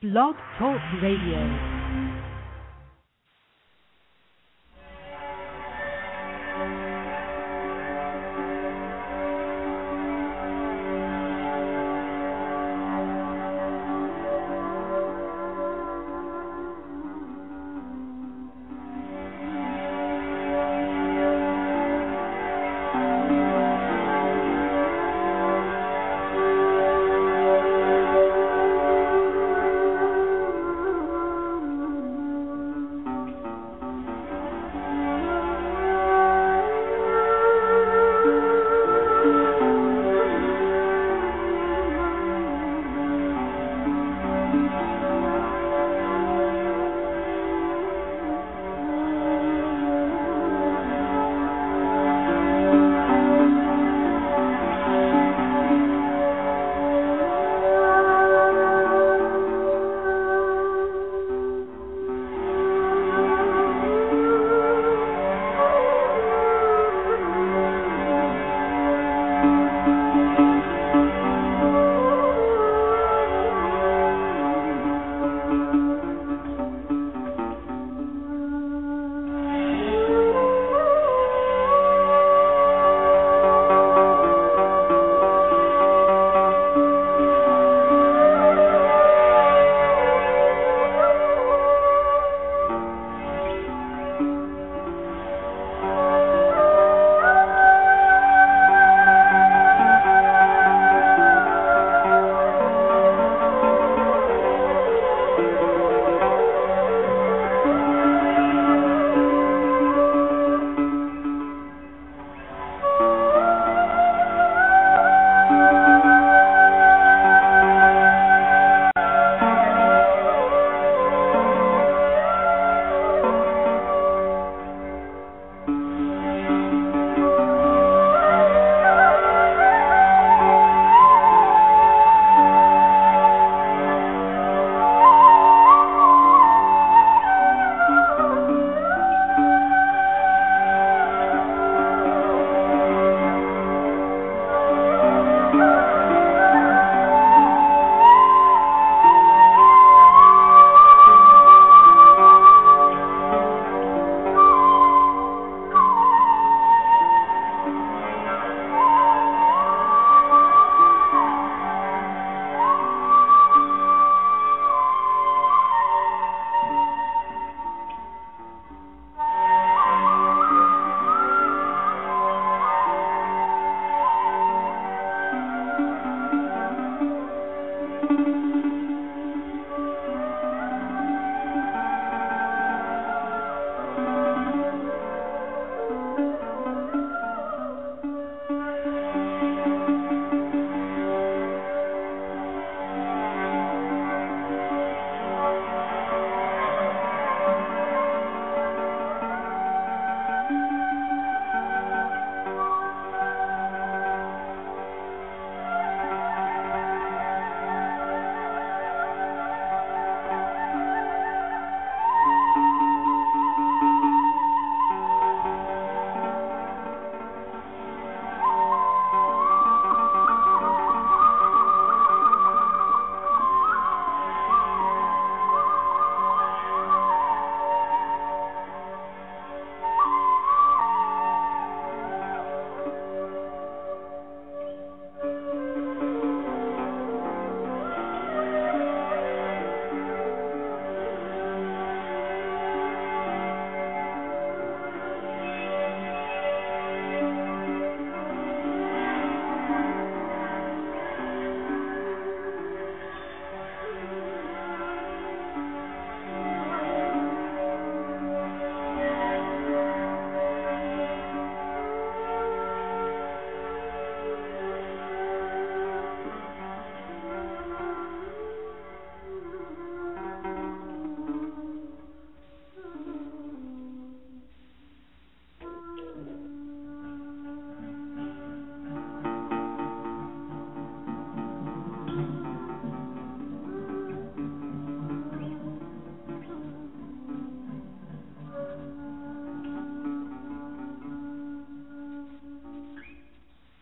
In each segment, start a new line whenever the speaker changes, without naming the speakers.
Blog Talk Radio.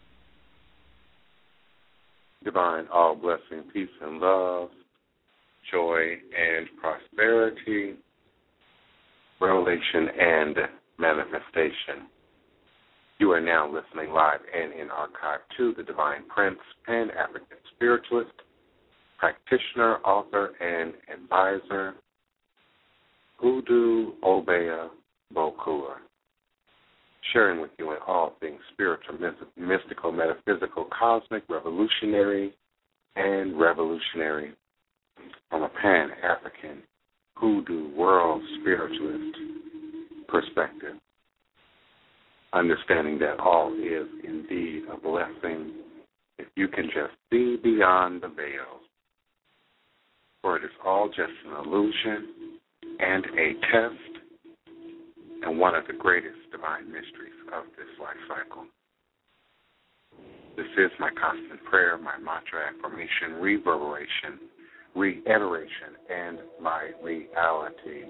divine all blessing, peace, and love joy, and prosperity, revelation, and manifestation. You are now listening live and in archive to the Divine Prince, Pan-African spiritualist, practitioner, author, and advisor, Hoodoo Obeah Bokua, sharing with you in all things spiritual, mystical, metaphysical, cosmic, revolutionary, and revolutionary from a Pan-African Hoodoo world spiritualist perspective, understanding that all is indeed a blessing if you can just see beyond the veil, for it is all just an illusion and a test and one of the greatest divine mysteries of this life cycle. This is my constant prayer, my mantra, affirmation, reverberation, reiteration, and my reality.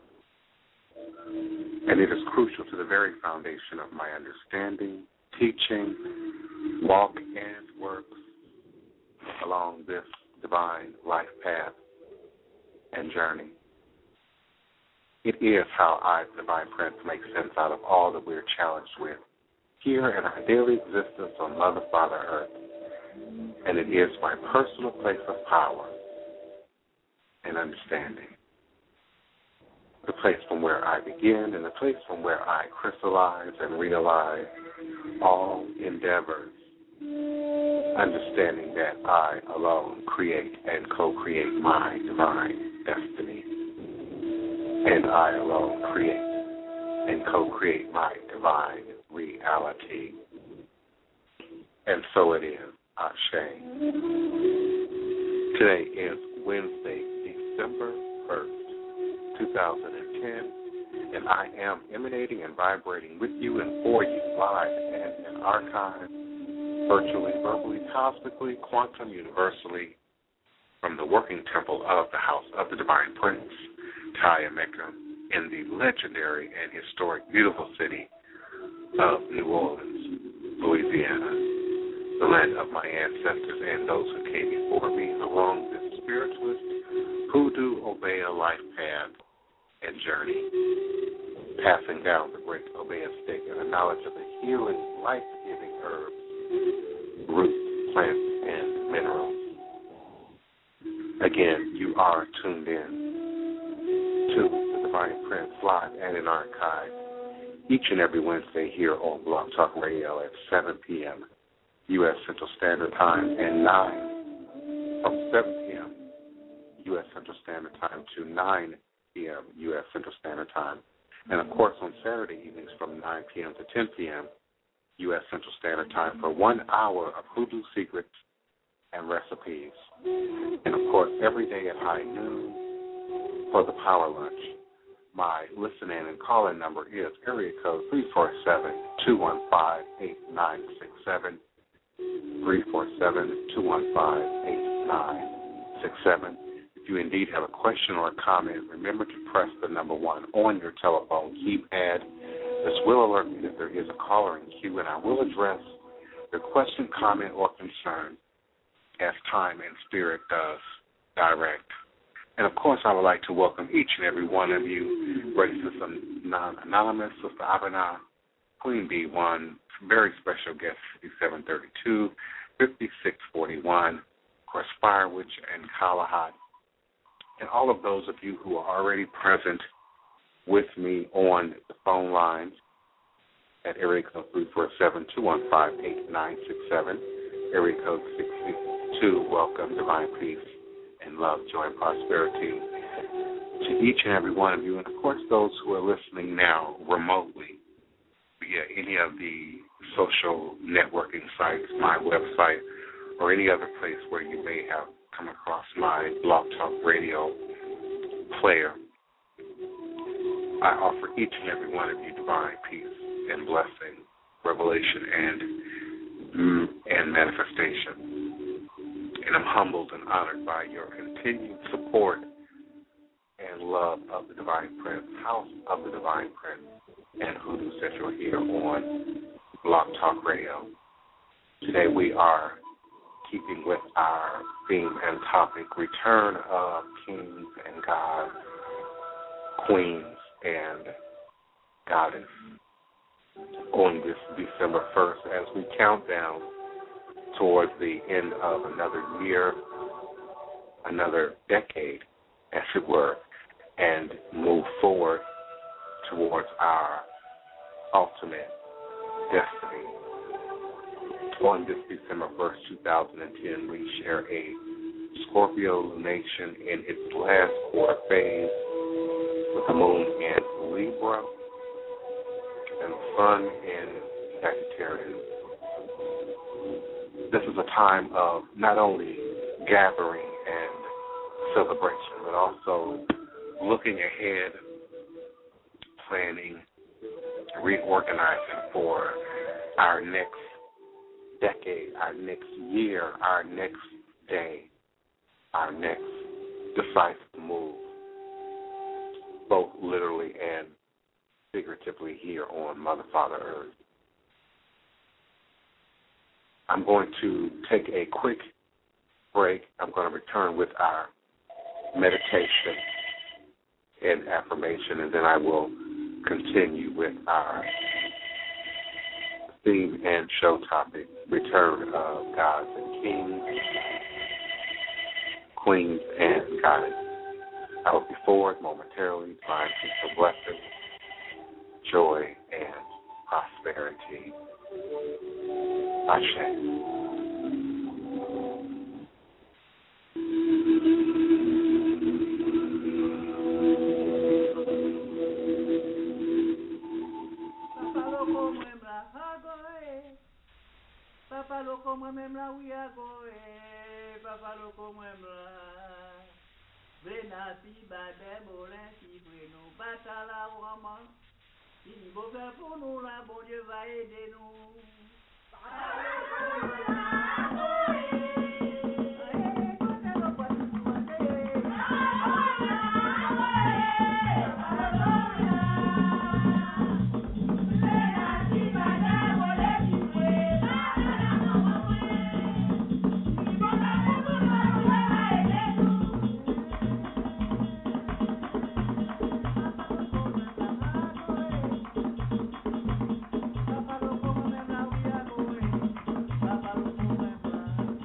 And it is crucial to the very foundation of my understanding, teaching, walk, and works along this divine life path and journey. It is how I, the Divine Prince, make sense out of all that we're challenged with here in our daily existence on Mother, Father, Earth. And it is my personal place of power and understanding. The place from where I begin and the place from where I crystallize and realize all endeavors, understanding that I alone create and co-create my divine destiny. And I alone create and co-create my divine reality. And so it is, Ashe. Today is Wednesday, December 1st, 2010, and I am emanating and vibrating with you and for you live and in archive, virtually, verbally, cosmically, quantum, universally, from the working temple of the House of the Divine Prince, Tayameka, in the legendary and historic beautiful city of New Orleans, Louisiana, the land of my ancestors and those who came before me along this spiritualist Hoodoo Obeah life path and journey, passing down the great Obeah stick and the knowledge of the healing, life-giving herbs, roots, plants, and minerals. Again, you are tuned in to the Divine Prince live and in archive each and every Wednesday here on Blog Talk Radio at 7 p.m. U.S. Central Standard Time and 7 p.m. U.S. Central Standard Time to 9 p.m. U.S. Central Standard Time. And, of course, on Saturday evenings from 9 p.m. to 10 p.m. U.S. Central Standard Time for 1 hour of Hoodoo secrets and recipes. And, of course, every day at high noon for the Power Lunch. My listen-in and call-in number is area code 347-215-8967, 347-215-8967. If you indeed have a question or a comment, remember to press the number 1 on your telephone keypad. This will alert me that there is a caller in queue, and I will address your question, comment, or concern as time and spirit does direct. And, of course, I would like to welcome each and every one of you, Great Sister Anonymous, Sister Abena, Queen B1, very special guest 5732, 5641, of course, Firewitch and Kalahat, and all of those of you who are already present with me on the phone lines at area code 347-215-8967, area code 662, welcome, divine peace, and love, joy, and prosperity to each and every one of you, and of course those who are listening now remotely via any of the social networking sites, my website, or any other place where you may have come across my Blog Talk Radio player. I offer each and every one of you divine peace and blessing, revelation, and manifestation. And I'm humbled and honored by your continued support and love of the Divine Prince, House of the Divine Prince, and Hoodoo Central here on Blog Talk Radio. Today we are keeping with our theme and topic, Return of Kings and Gods, Queens and Goddess, on this December 1st as we count down towards the end of another year, another decade, as it were, and move forward towards our ultimate destiny. On this December 1st, 2010, we share a Scorpio lunation in its last quarter phase with the moon in Libra and the sun in Sagittarius. This is a time of not only gathering and celebration, but also looking ahead, planning, reorganizing for our next decade, our next year, our next day, our next decisive move, both literally and figuratively here on Mother, Father, Earth. I'm going to take a quick break. I'm going to return with our meditation and affirmation, and then I will continue with our theme and show topic, Return of Gods and Kings, Queens and Goddess. I will be forward momentarily, find peace, blessings, joy, and prosperity. Ashe.
Papa loko mwemla uyagoe, papa loko mwemla. Brena si bade bolen si breno batala wama. Si bo fait pour nous, la bon Dieu va aider nous. Papa loko mwemla. Papa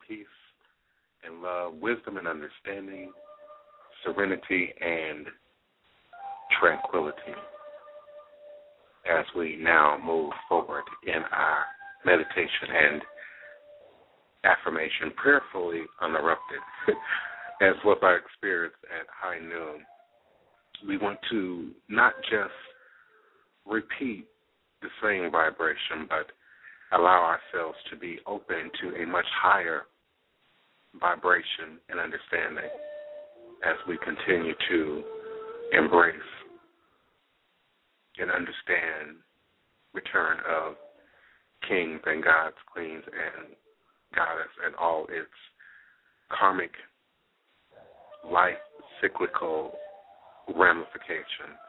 peace and love, wisdom and understanding, serenity and tranquility as we now move forward in our meditation and affirmation, prayerfully uninterrupted, as was our experience at high noon. We want to not just repeat the same vibration, but allow ourselves to be open to a much higher vibration and understanding as we continue to embrace and understand return of kings and gods, queens, and goddess, and all its karmic, life, cyclical ramifications.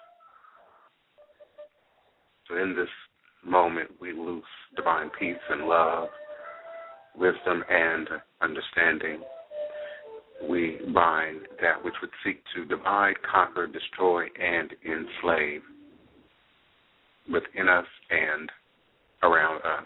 So in this moment, we loose divine peace and love, wisdom and understanding. We bind that which would seek to divide, conquer, destroy, and enslave within us and around us.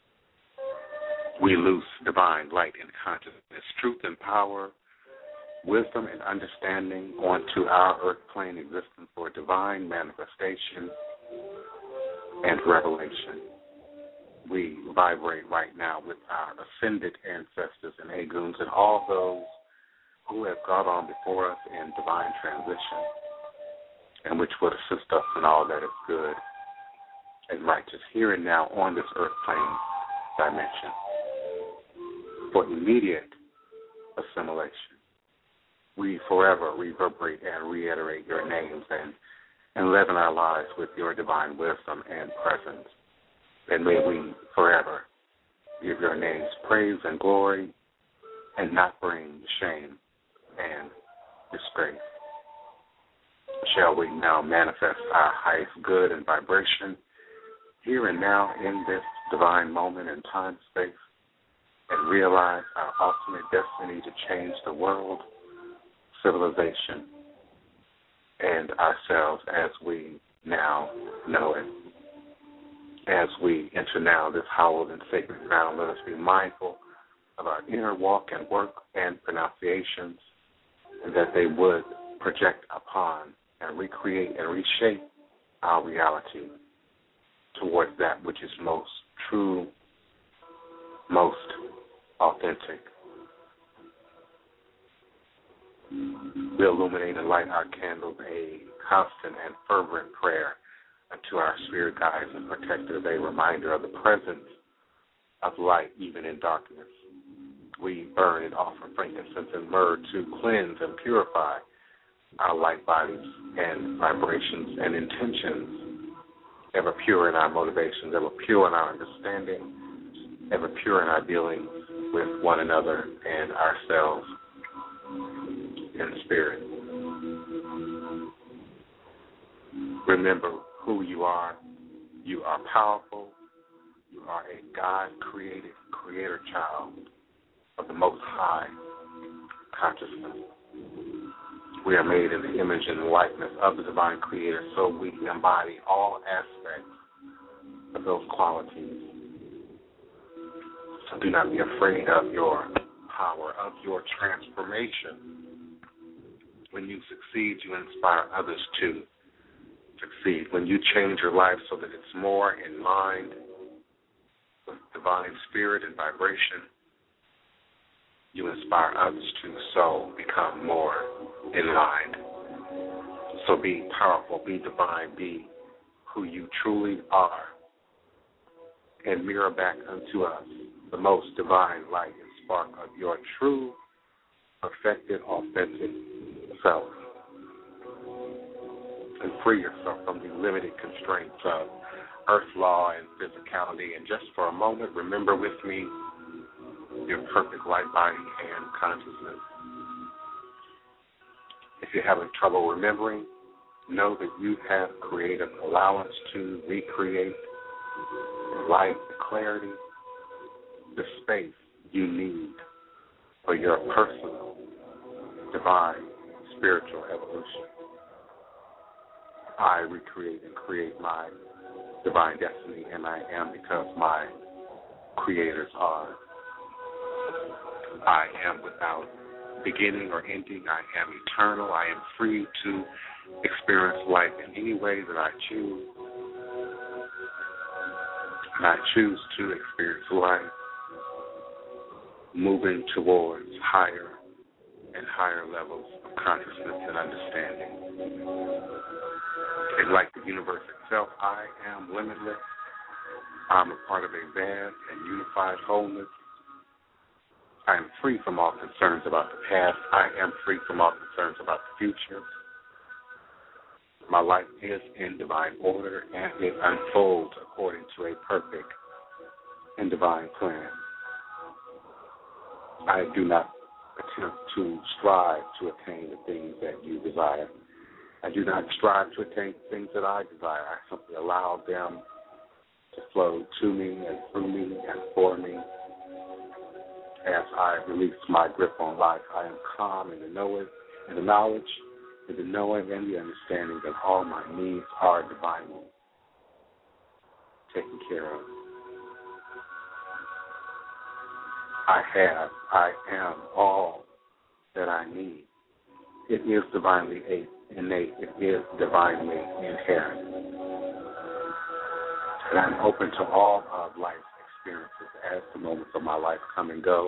We loose divine light and consciousness, truth and power, wisdom and understanding onto our earth plane existence for divine manifestation and revelation. We vibrate right now with our ascended ancestors and Aguns and all those who have gone on before us in divine transition and which would assist us in all that is good and righteous here and now on this earth plane dimension for immediate assimilation. We forever reverberate and reiterate your names and live in our lives with your divine wisdom and presence. And may we forever give your names praise and glory and not bring shame and disgrace. Shall we now manifest our highest good and vibration here and now in this divine moment in time, space, and realize our ultimate destiny to change the world, civilization, and ourselves as we now know it. As we enter now this hallowed and sacred ground, let us be mindful of our inner walk and work and pronunciations, and that they would project upon and recreate and reshape our reality towards that which is most true, most authentic. We illuminate and light our candles a constant and fervent prayer unto our spirit guides and protectors, a reminder of the presence of light even in darkness. We burn and offer frankincense and myrrh to cleanse and purify our light bodies and vibrations and intentions, ever pure in our motivations, ever pure in our understanding, ever pure in our dealings with one another and ourselves in spirit. Remember who you are. You are powerful. You are a God-created creator child of the Most High consciousness. We are made in the image and likeness of the divine creator, so we embody all aspects of those qualities. So do not be afraid of your power, of your transformation. When you succeed, you inspire others to succeed. When you change your life so that it's more in line with divine spirit and vibration, you inspire others to so become more in line. So be powerful, be divine, be who you truly are, and mirror back unto us the most divine light and spark of your true, perfected, authentic self. And free yourself from the limited constraints of earth law and physicality. And just for a moment, remember with me your perfect light body and consciousness. If you're having trouble remembering, know that you have creative allowance to recreate the light, the clarity, the space you need for your personal, divine, spiritual evolution. I recreate and create my divine destiny, and I am because my creators are. I am without beginning or ending. I am eternal. I am free to experience life in any way that I choose. And I choose to experience life moving towards higher and higher levels of consciousness and understanding. And like the universe itself, I am limitless. I'm a part of a vast and unified wholeness. I am free from all concerns about the past. I am free from all concerns about the future. My life is in divine order, and it unfolds according to a perfect and divine plan. I do not attempt to strive to attain the things that you desire. I do not strive to attain things that I desire. I simply allow them to flow to me and through me and for me. As I release my grip on life, I am calm in the knowledge, in the knowing and the understanding that all my needs are divinely taken care of. I am all that I need. It is divinely innate. It is divinely inherent. And I'm open to all of life's experiences as the moments of my life come and go.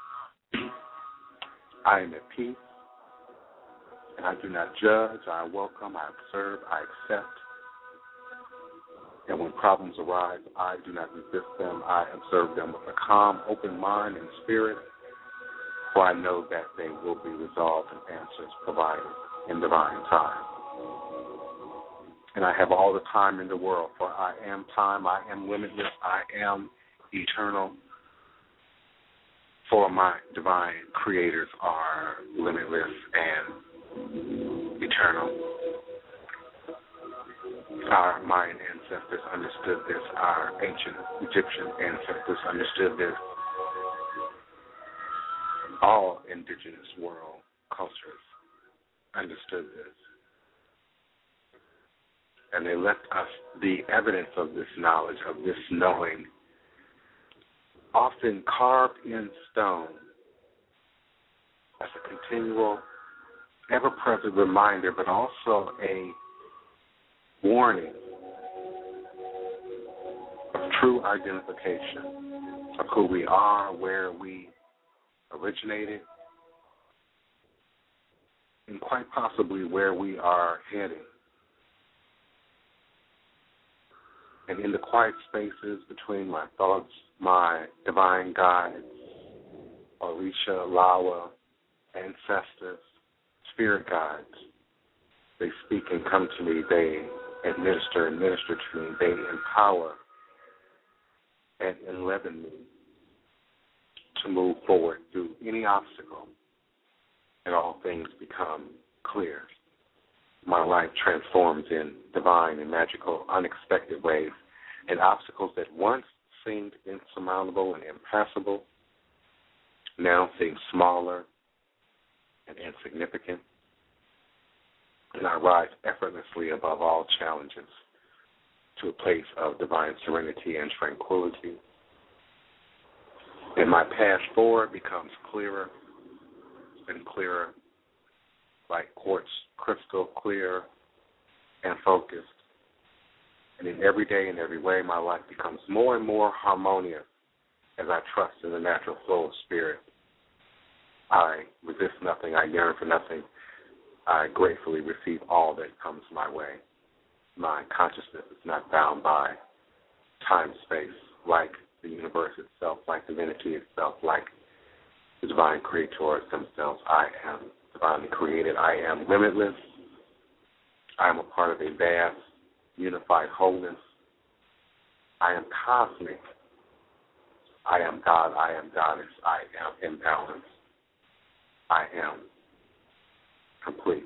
I am at peace, and I do not judge. I welcome, I observe, I accept. And when problems arise, I do not resist them. I observe them with a calm, open mind and spirit, for I know that they will be resolved and answers provided in divine time. And I have all the time in the world, for I am time, I am limitless, I am eternal, for my divine creators are limitless and eternal. Our Mayan ancestors understood this. Our ancient Egyptian ancestors understood this. All indigenous world cultures understood this. And they left us the evidence of this knowledge, of this knowing, often carved in stone as a continual, ever-present reminder, but also a warning of true identification of who we are, where we originated, and quite possibly where we are heading. And in the quiet spaces between my thoughts, my divine guides, Orisha, Lawa, ancestors, spirit guides, they speak and come to me. They administer and minister to me. They empower and enliven me to move forward through any obstacle, and all things become clear. My life transforms in divine and magical, unexpected ways, and obstacles that once seemed insurmountable and impassable now seem smaller and insignificant. And I rise effortlessly above all challenges to a place of divine serenity and tranquility. And my path forward becomes clearer and clearer, like quartz crystal, clear and focused. And in every day and every way, my life becomes more and more harmonious as I trust in the natural flow of spirit. I resist nothing. I yearn for nothing. I gratefully receive all that comes my way. My consciousness is not bound by time, space, like the universe itself, like divinity itself, like the divine creators themselves. I am divinely created. I am limitless. I am a part of a vast, unified wholeness. I am cosmic. I am God. I am goddess. I am in balance. I am complete.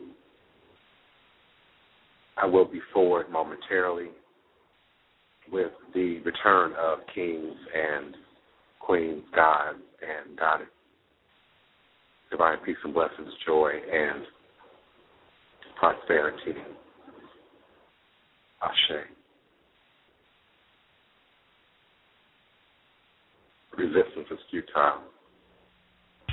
I will be forward momentarily with the return of kings and queens, gods and goddess. Divine peace and blessings, joy and prosperity. Ashe. Resistance is futile.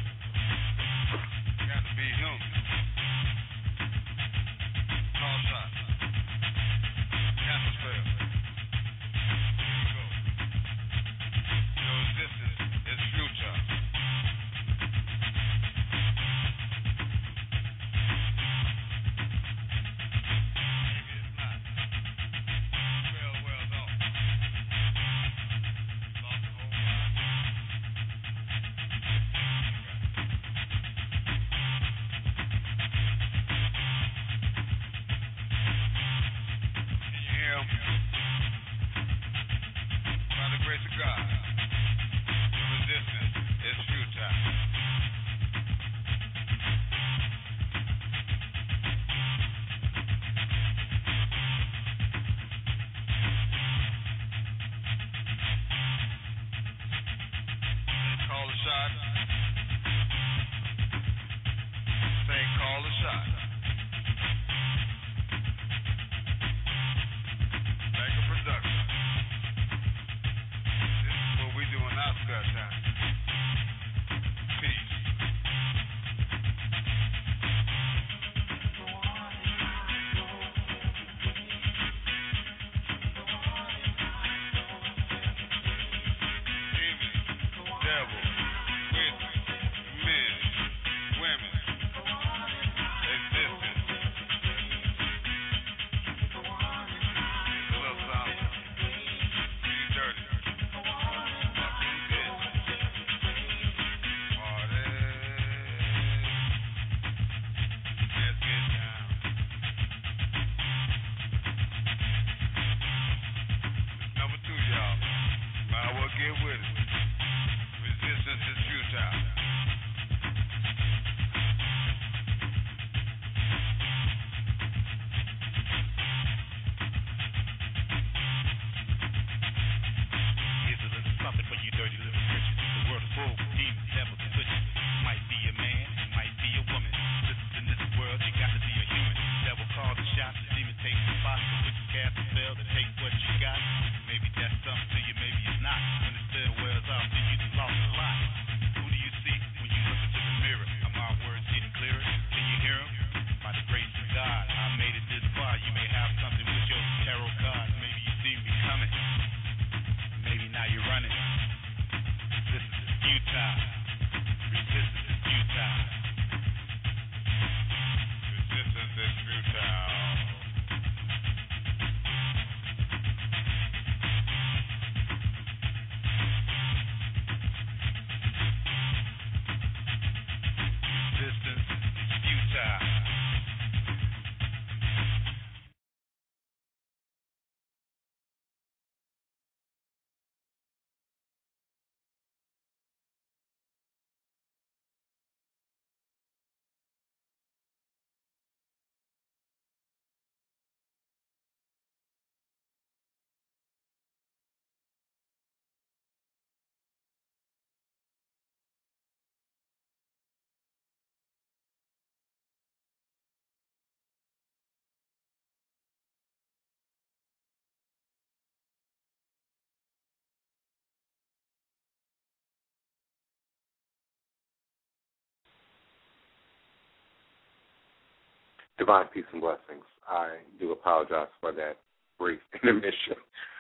Divine peace and blessings. I do apologize for that brief intermission.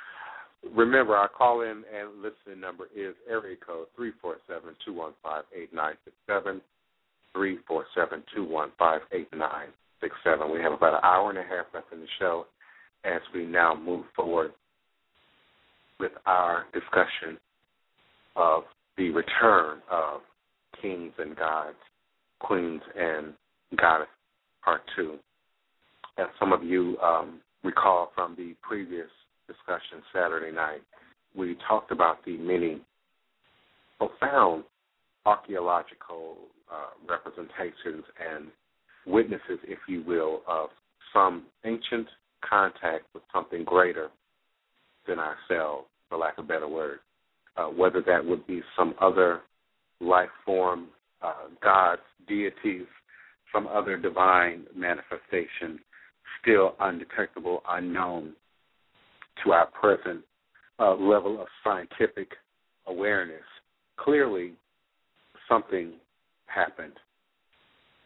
Remember, our call-in and listening number is area code 347-215-8967, 347-215-8967. We have about an hour and a half left in the show as we now move forward with our discussion of the return of Kings and Gods, Queens and Goddess, Part 2. As some of you recall from the previous discussion Saturday night, we talked about the many profound archaeological representations and witnesses, if you will, of some ancient contact with something greater than ourselves, for lack of a better word, whether that would be some other life form, gods, deities, some other divine manifestation, still undetectable, unknown to our present level of scientific awareness. Clearly, something happened.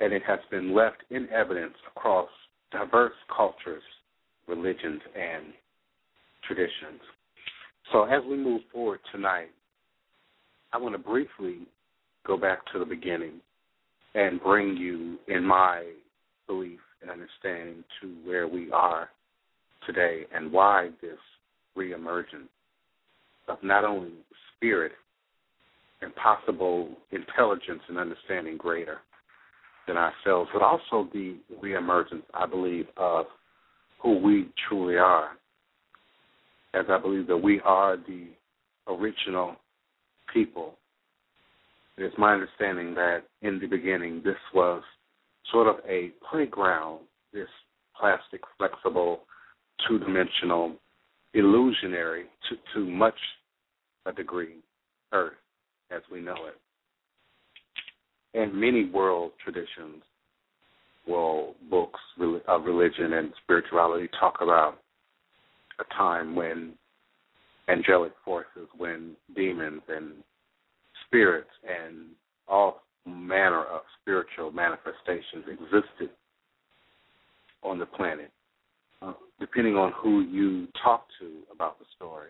and it has been left in evidence across diverse cultures, religions, and traditions. So as we move forward tonight, I want to briefly go back to the beginning and bring you, in my belief and understanding, to where we are today and why this reemergence of not only spirit and possible intelligence and understanding greater than ourselves, but also the reemergence, I believe, of who we truly are, as I believe that we are the original people. It is my understanding that in the beginning this was sort of a playground, this plastic, flexible, two-dimensional, illusionary, to much a degree, earth as we know it. And many world traditions, world books of religion and spirituality talk about a time when angelic forces, when demons and spirits and all manner of spiritual manifestations existed on the planet. Depending on who you talk to about the story,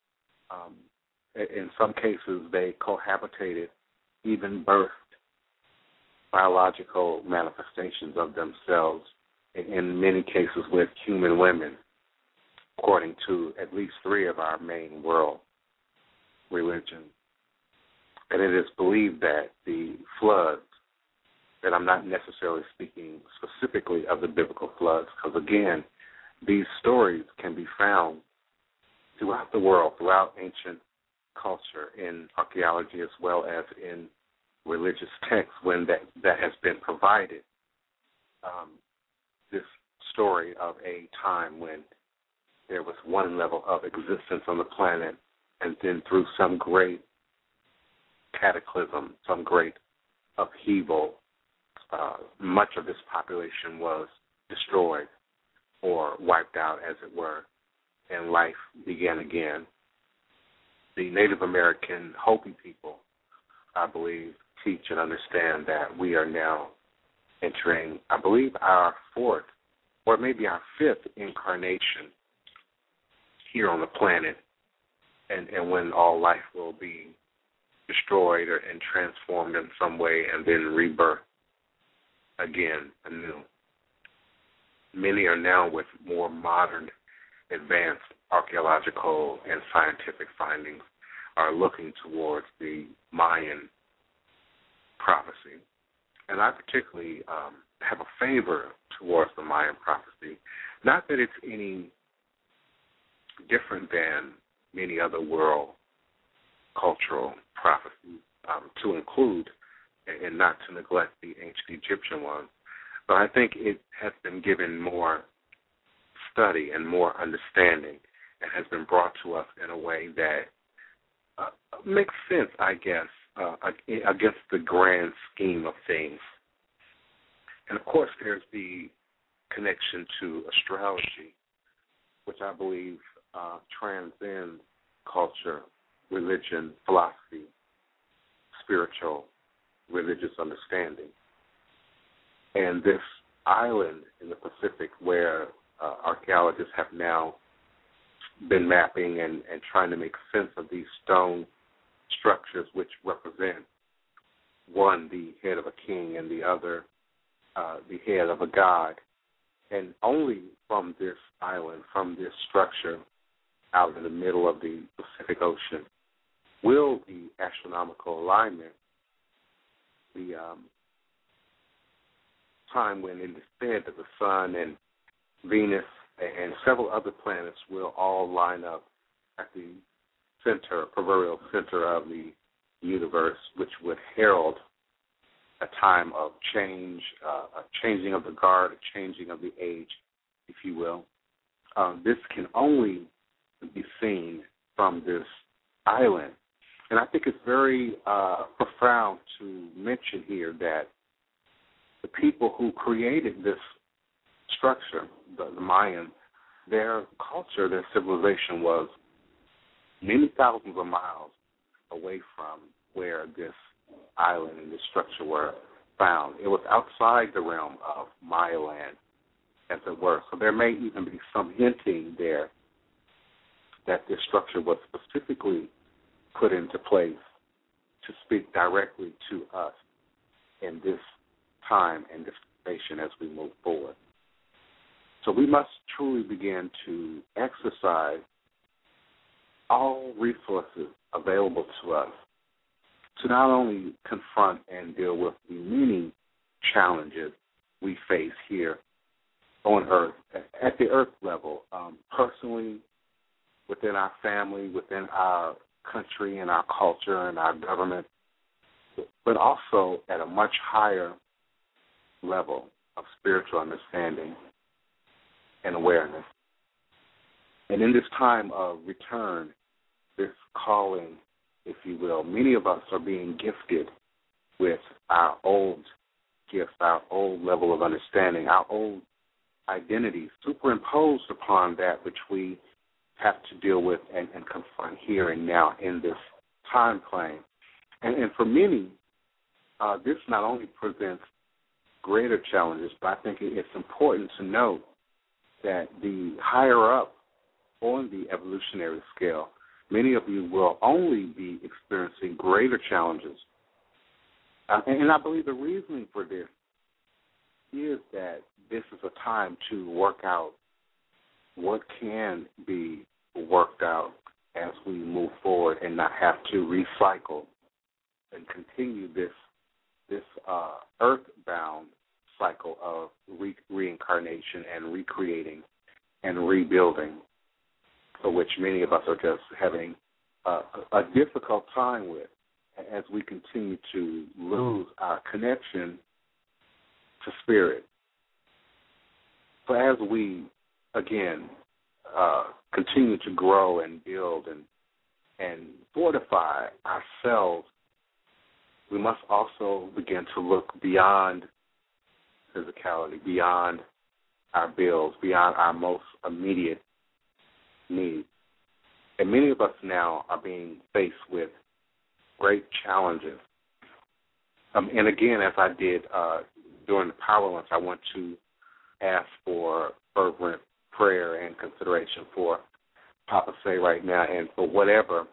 in some cases they cohabitated, even birthed biological manifestations of themselves, in many cases with human women, according to at least three of our main world religions. And it is believed that the floods, that I'm not necessarily speaking specifically of the biblical floods, because again, these stories can be found throughout the world, throughout ancient culture, in archaeology as well as in religious texts when that has been provided. This story of a time when there was one level of existence on the planet, and then through some great cataclysm, some great upheaval, much of this population was destroyed or wiped out, as it were, and life began again. The Native American Hopi people, I believe, teach and understand that we are now entering, I believe, our fourth or maybe our fifth incarnation here on the planet, and when all life will be destroyed and transformed in some way and then rebirth again anew. Many are now, with more modern, advanced archaeological and scientific findings, are looking towards the Mayan prophecy. And I particularly have a favor towards the Mayan prophecy. Not that it's any different than many other world cultural prophecies, to include and not to neglect the ancient Egyptian ones. But I think it has been given more study and more understanding and has been brought to us in a way that makes sense, I guess, against the grand scheme of things. And, of course, there's the connection to astrology, which I believe transcends culture, religion, philosophy, spiritual, religious understanding. And this island in the Pacific where archaeologists have now been mapping and trying to make sense of these stone structures which represent, one, the head of a king, and the other, the head of a god. And only from this island, from this structure out in the middle of the Pacific Ocean, will the astronomical alignment, the time when it is said that the sun and Venus and several other planets will all line up at the center, proverbial center of the universe, which would herald a time of change, a changing of the guard, a changing of the age, if you will. This can only be seen from this island. And I think it's very profound to mention here that the people who created this structure, the Mayans, their culture, their civilization was many thousands of miles away from where this island and this structure were. found. It was outside the realm of Maya land, as it were. So there may even be some hinting there that this structure was specifically put into place to speak directly to us in this time and dispensation as we move forward. So we must truly begin to exercise all resources available to us to not only confront and deal with the many challenges we face here on Earth, at the Earth level, personally, within our family, within our country and our culture and our government, but also at a much higher level of spiritual understanding and awareness. And in this time of return, this calling, if you will, many of us are being gifted with our old gifts, our old level of understanding, our old identity superimposed upon that which we have to deal with and confront here and now in this time plane. And for many, this not only presents greater challenges, but I think it's important to note that the higher up on the evolutionary scale, many of you will only be experiencing greater challenges. And I believe the reasoning for this is that this is a time to work out what can be worked out as we move forward and not have to recycle and continue this earthbound cycle of reincarnation and recreating and rebuilding, for which many of us are just having a difficult time with as we continue to lose our connection to spirit. So as we, again, continue to grow and build and fortify ourselves, we must also begin to look beyond physicality, beyond our bills, beyond our most immediate needs. And many of us now are being faced with great challenges. And again, as I did during the power lunch, I want to ask for fervent prayer and consideration for Papa Say right now and for whatever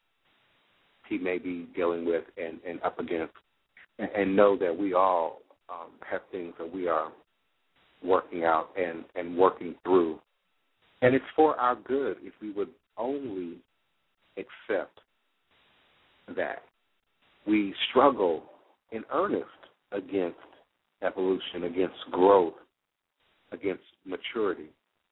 he may be dealing with and up against. And know that we all have things that we are working out and working through. And it's for our good if we would only accept that. We struggle in earnest against evolution, against growth, against maturity.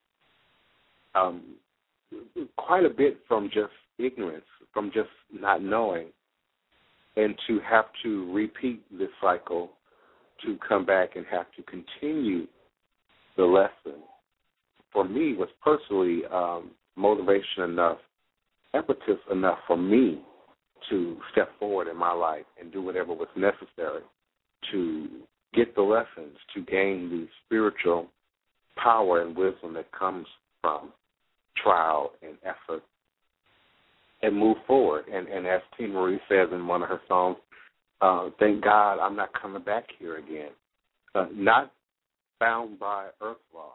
Quite a bit from just ignorance, from just not knowing, and to have to repeat this cycle to come back and have to continue the lesson, for me, was personally motivation enough, impetus enough for me to step forward in my life and do whatever was necessary to get the lessons, to gain the spiritual power and wisdom that comes from trial and effort, and move forward. And as Tina Marie says in one of her songs, thank God I'm not coming back here again, not bound by earth law.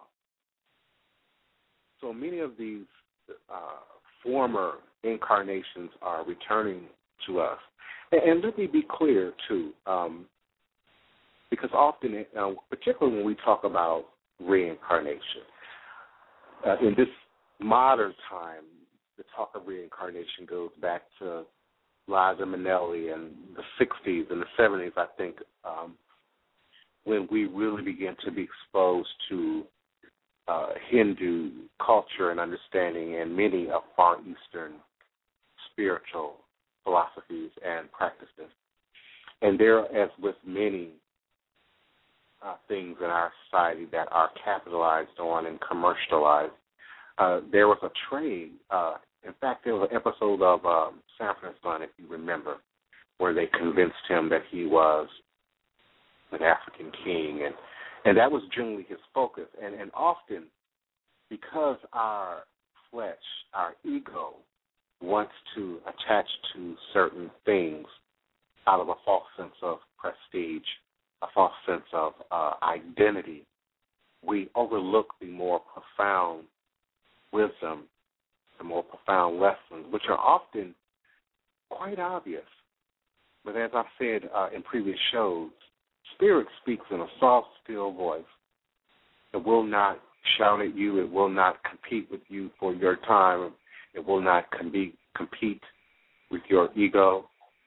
So many of these former incarnations are returning to us. And let me be clear, too, because often, particularly when we talk about reincarnation, in this modern time, the talk of reincarnation goes back to Liza Minnelli and the 60s and the 70s, I think, when we really began to be exposed to Hindu culture and understanding and many of Far Eastern spiritual philosophies and practices. And there, as with many things in our society that are capitalized on and commercialized, there was a trade. In fact, there was an episode of Sanford and Son, if you remember, where they convinced him that he was an African king, and that was generally his focus. And often, because our flesh, our ego, wants to attach to certain things out of a false sense of prestige a false sense of identity, we overlook the more profound wisdom, the more profound lessons, which are often quite obvious. But as I've said in previous shows, Spirit speaks in a soft, still voice. It will not shout at you. It will not compete with you for your time. It will not compete with your ego.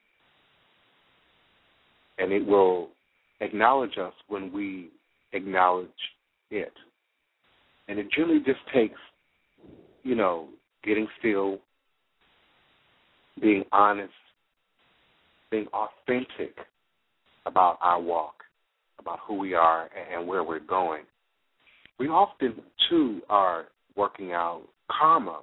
And it will acknowledge us when we acknowledge it. And it generally just takes, getting still, being honest, being authentic about our walk, about who we are and where we're going. We often, too, are working out karma.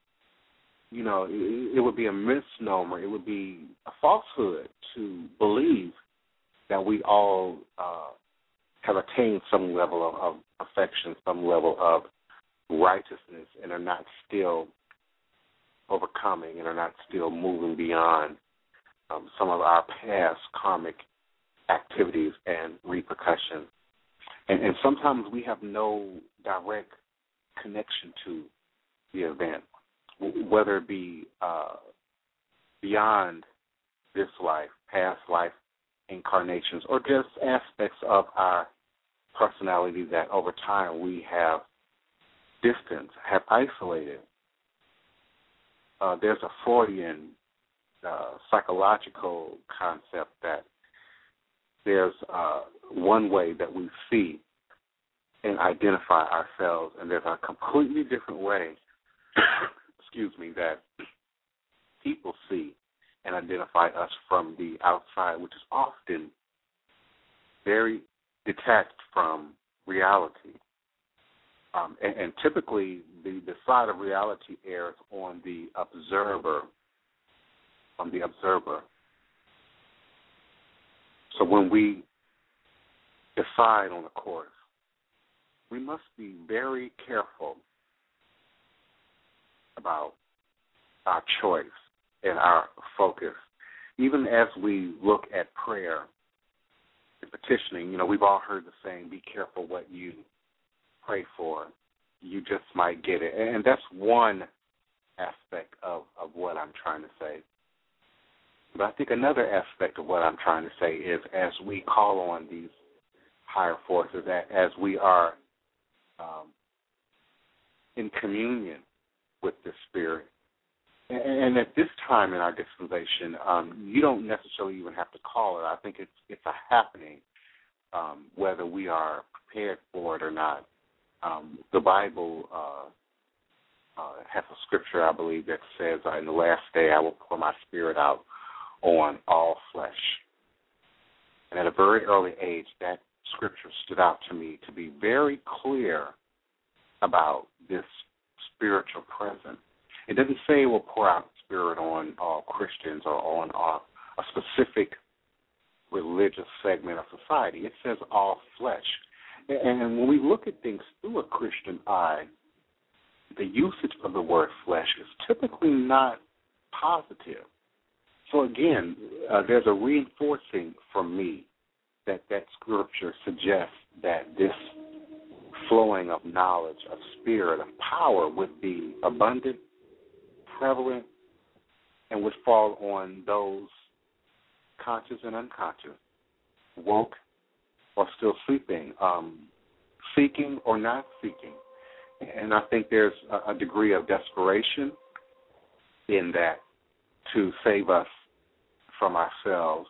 It would be a misnomer. It would be a falsehood to believe that we all have attained some level of perfection, some level of righteousness, and are not still overcoming and are not still moving beyond some of our past karmic activities and repercussions. And sometimes we have no direct connection to the event, whether it be beyond this life, past life incarnations, or just aspects of our personality that over time we have distanced, have isolated. There's a Freudian psychological concept that there's one way that we see and identify ourselves, and there's a completely different way, that people see and identify us from the outside, which is often very detached from reality. And typically the side of reality airs on the observer. So when we decide on a course, we must be very careful about our choice and our focus. Even as we look at prayer and petitioning, we've all heard the saying, be careful what you pray for. You just might get it. And that's one aspect of what I'm trying to say. But I think another aspect of what I'm trying to say is as we call on these higher forces, as we are in communion with the Spirit, and at this time in our dispensation, you don't necessarily even have to call it. I think it's a happening, whether we are prepared for it or not. The Bible has a scripture, I believe, that says, in the last day I will pour my Spirit out on all flesh. And at a very early age, that scripture stood out to me to be very clear about this spiritual presence. It doesn't say it will pour out Spirit on all Christians or on a specific religious segment of society. It says all flesh. And when we look at things through a Christian eye, the usage of the word flesh is typically not positive. So again, there's a reinforcing for me that scripture suggests that this flowing of knowledge, of spirit, of power would be abundant, prevalent, and would fall on those conscious and unconscious, woke or still sleeping, seeking or not seeking. And I think there's a degree of desperation in that to save us from ourselves.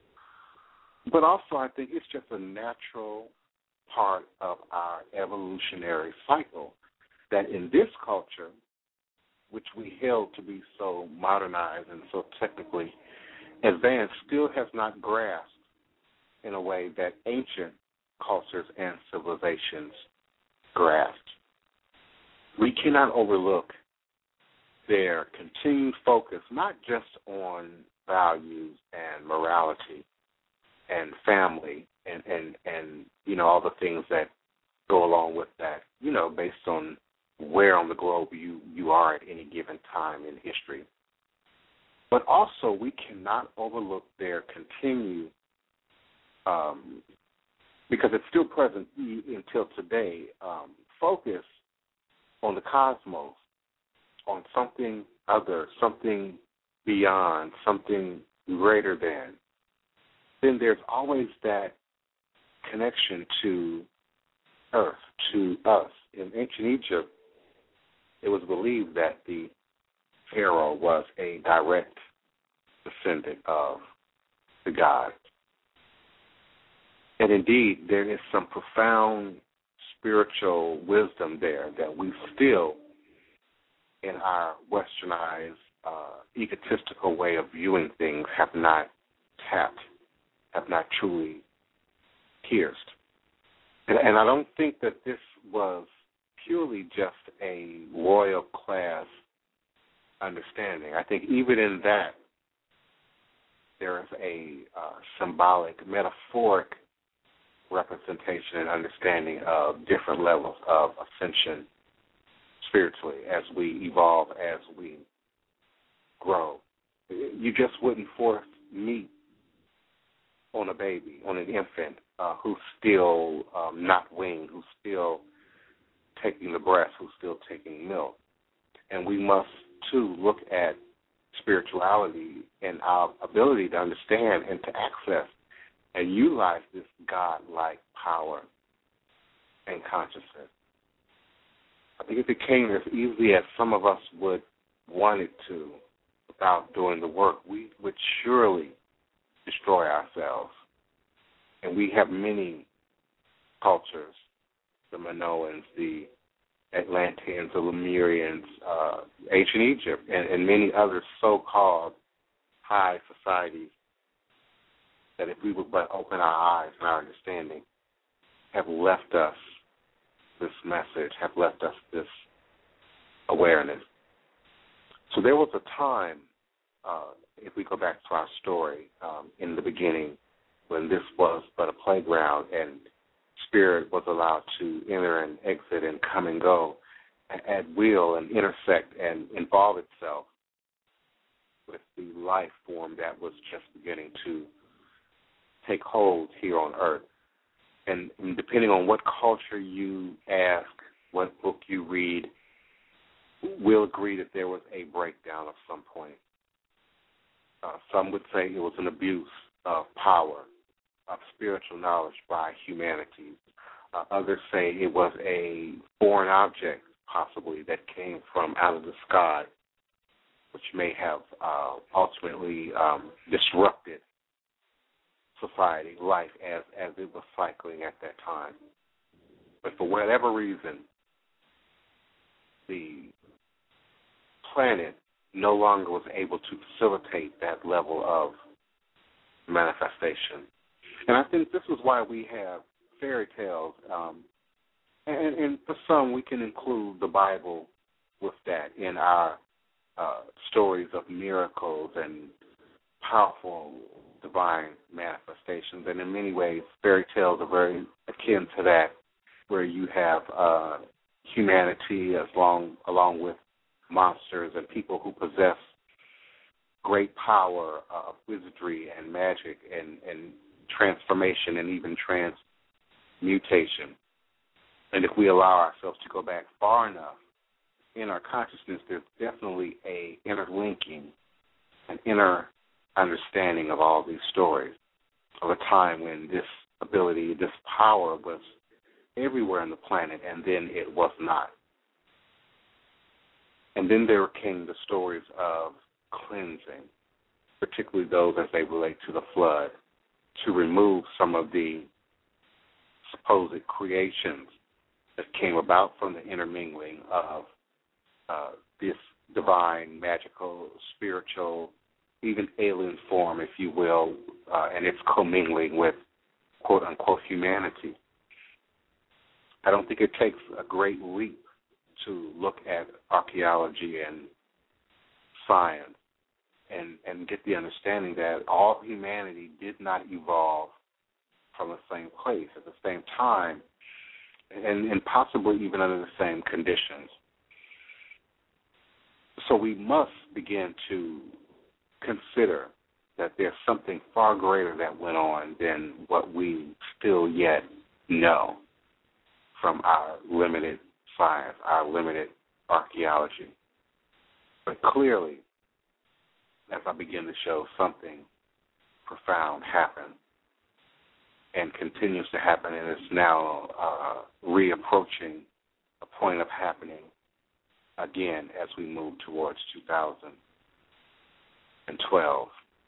But also I think it's just a natural part of our evolutionary cycle that in this culture, which we held to be so modernized and so technically advanced, still has not grasped in a way that ancient cultures and civilizations grasped. We cannot overlook their continued focus not just on values and morality and family and all the things that go along with that, based on where on the globe you are at any given time in history. But also we cannot overlook their continued because it's still present until today, focus on the cosmos, on something other, something beyond, something greater than, then there's always that connection to earth, to us. In ancient Egypt, it was believed that the pharaoh was a direct descendant of the gods. And indeed, there is some profound spiritual wisdom there that we still, in our westernized, egotistical way of viewing things, have not tapped, have not truly pierced. And I don't think that this was purely just a royal class understanding. I think even in that, there is a symbolic, metaphoric representation and understanding of different levels of ascension spiritually as we evolve, as we grow. You just wouldn't force meat on a baby, on an infant who's still not weaned, who's still taking the breast, who's still taking milk. And we must, too, look at spirituality and our ability to understand and to access and utilize this God-like power and consciousness. I think if it came as easily as some of us would want it to without doing the work, we would surely destroy ourselves. And we have many cultures, the Minoans, the Atlanteans, the Lemurians, ancient Egypt, and many other so-called high societies that if we would but open our eyes and our understanding, have left us this message, have left us this awareness. So there was a time, if we go back to our story, in the beginning, when this was but a playground and spirit was allowed to enter and exit and come and go at will and intersect and involve itself with the life form that was just beginning to take hold here on earth. And depending on what culture you ask, what book you read, we'll agree that there was a breakdown of some point. Some would say it was an abuse of power, of spiritual knowledge by humanity. Others say it was a foreign object, possibly, that came from out of the sky, which may have ultimately disrupted society, life, as it was cycling at that time. But for whatever reason, the planet no longer was able to facilitate that level of manifestation. And I think this is why we have fairy tales. And for some, we can include the Bible with that in our stories of miracles and powerful divine manifestations. And in many ways, fairy tales are very akin to that, where you have humanity along with monsters and people who possess great power of wizardry and magic and transformation and even transmutation. And if we allow ourselves to go back far enough in our consciousness, there's definitely a interlinking, an inner understanding of all these stories of a time when this ability, this power was everywhere on the planet, and then it was not. And then there came the stories of cleansing, particularly those as they relate to the flood, to remove some of the supposed creations that came about from the intermingling of this divine, magical, spiritual, even alien form, if you will, and its commingling with quote-unquote humanity. I don't think it takes a great leap to look at archaeology and science and get the understanding that all humanity did not evolve from the same place at the same time and possibly even under the same conditions. So we must begin to consider that there's something far greater that went on than what we still yet know from our limited science, our limited archaeology. But clearly, as I begin to show, something profound happened and continues to happen, and is now reapproaching a point of happening again as we move towards 2012.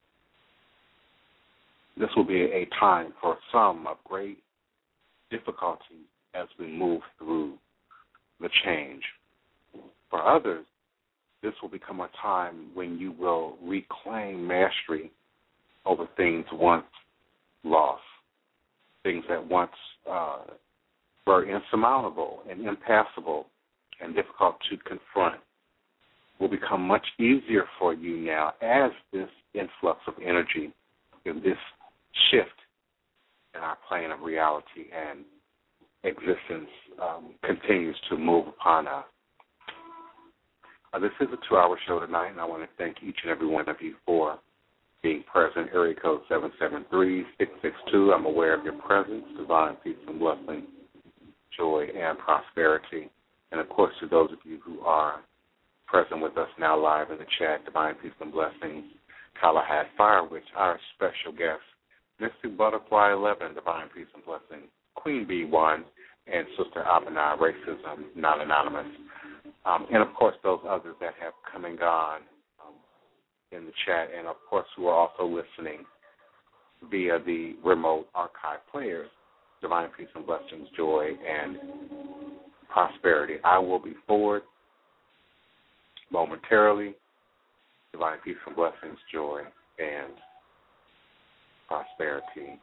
This will be a time for some of great difficulty as we move through the change. For others, this will become a time when you will reclaim mastery over things once lost, things that once were insurmountable and impassable and difficult to confront will become much easier for you now as this influx of energy and this shift in our plane of reality and existence continues to move upon us. This is a 2-hour show tonight, and I want to thank each and every one of you for being present. Area code 773-662. I'm aware of your presence. Divine peace and blessing, joy and prosperity. And, of course, to those of you who are present with us now live in the chat, divine peace and blessings, Kalahad Fire, which our special guest, Mystic Butterfly 11, divine peace and blessings, Queen B1, and Sister Abinah, Racism Not Anonymous. And, of course, those others that have come and gone in the chat, and, of course, who are also listening via the remote archive players, divine peace and blessings, joy, and prosperity. I will be forward momentarily. Divine peace and blessings, joy, and prosperity.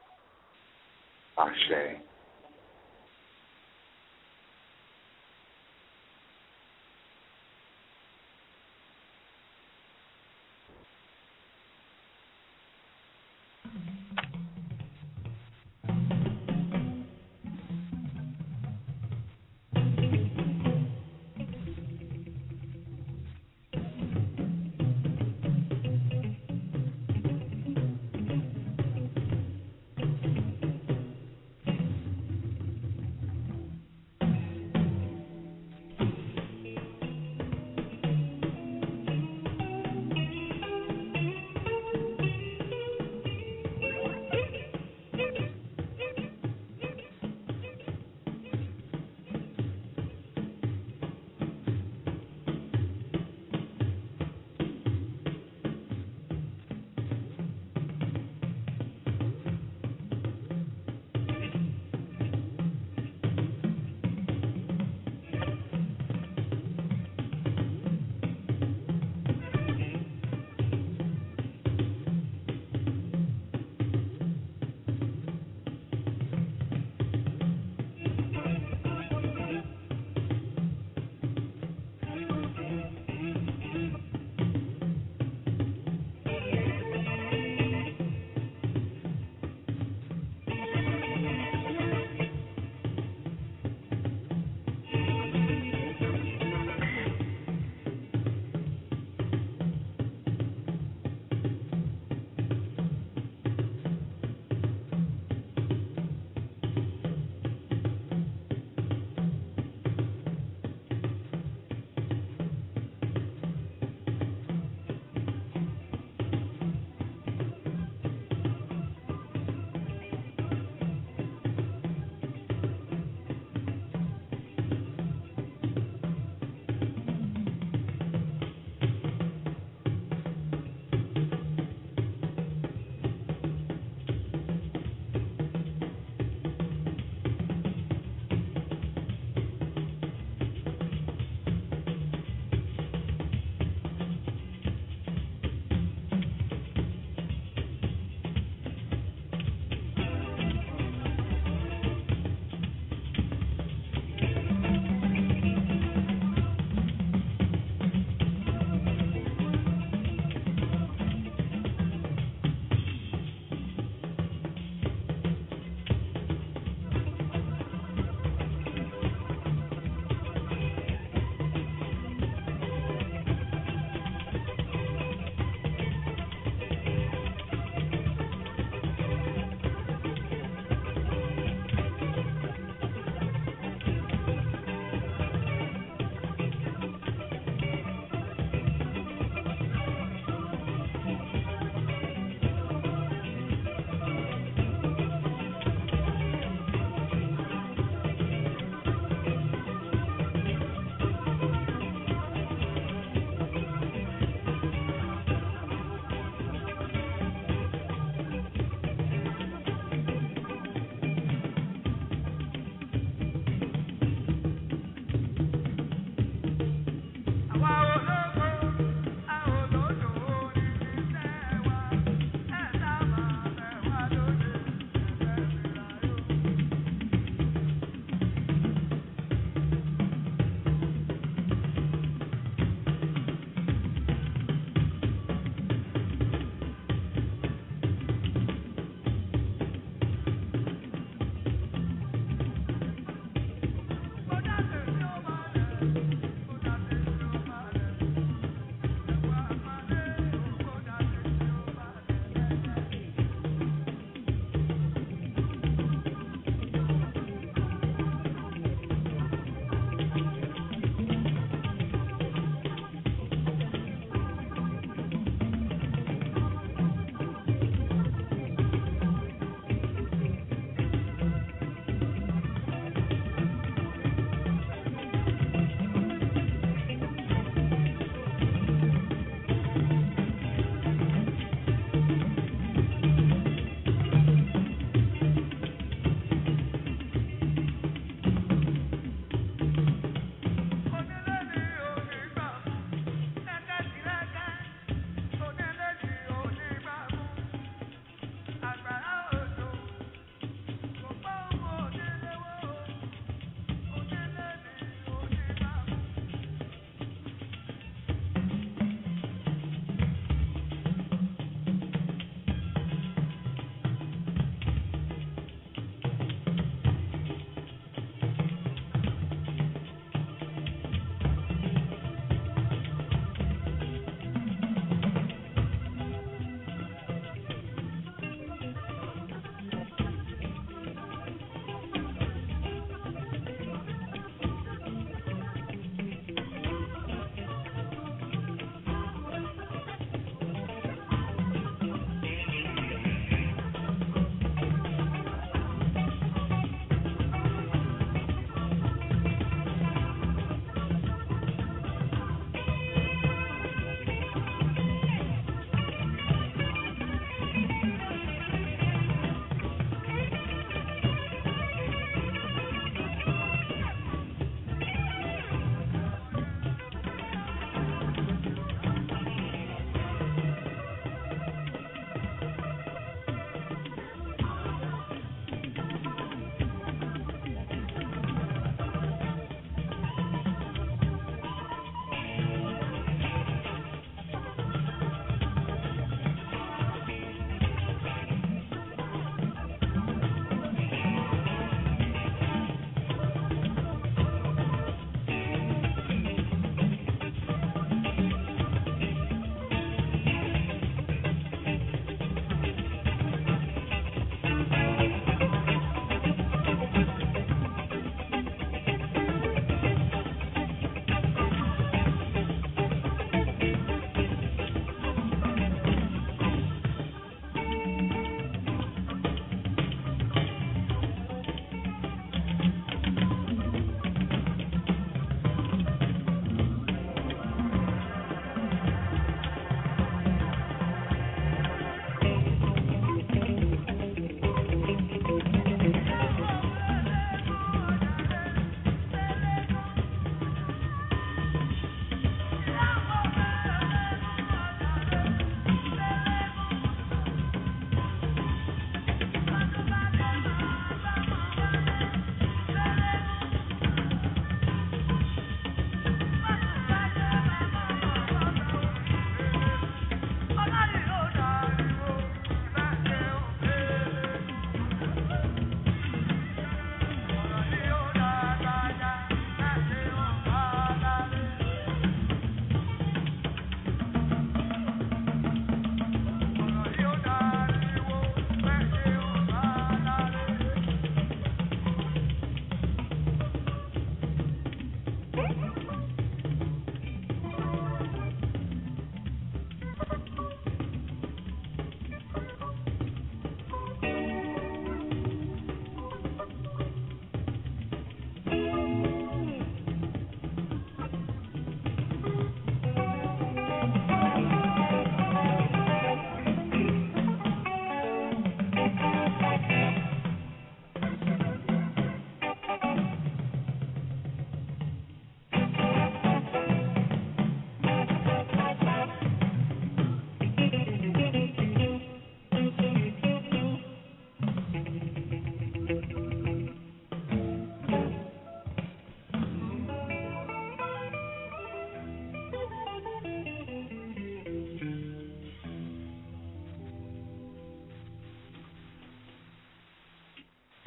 Ashe.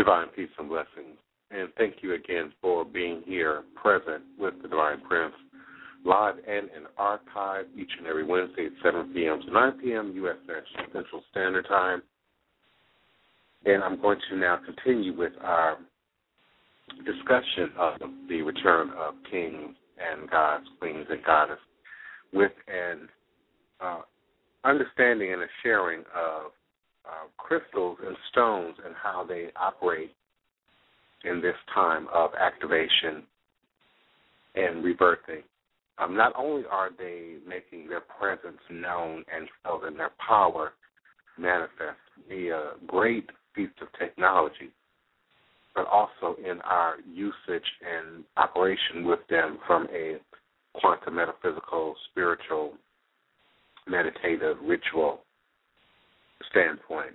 Divine peace and blessings. And thank you again for being here present with the Divine Prince, live and in archive each and every Wednesday at 7 p.m. to 9 p.m. U.S. Central Standard Time. And I'm going to now continue with our discussion of the return of kings and gods, queens and goddess, with an understanding and a sharing of crystals and stones and how they operate in this time of activation and rebirthing. Not only are they making their presence known and felt in their power manifest via great feats of technology, but also in our usage and operation with them from a quantum metaphysical, spiritual, meditative, ritual standpoint.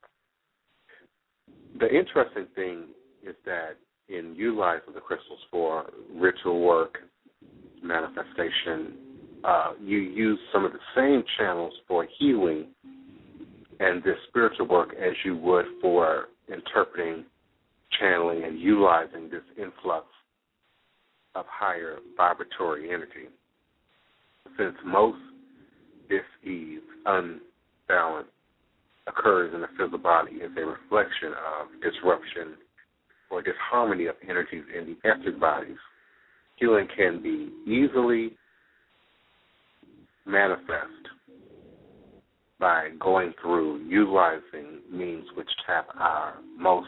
The interesting thing is that in utilizing the crystals for ritual work, manifestation, you use some of the same channels for healing and this spiritual work as you would for interpreting, channeling, and utilizing this influx of higher vibratory energy. Since most dis-ease, unbalance, occurs in the physical body as a reflection of disruption or disharmony of energies in the etheric bodies, healing can be easily manifest by going through utilizing means which tap our most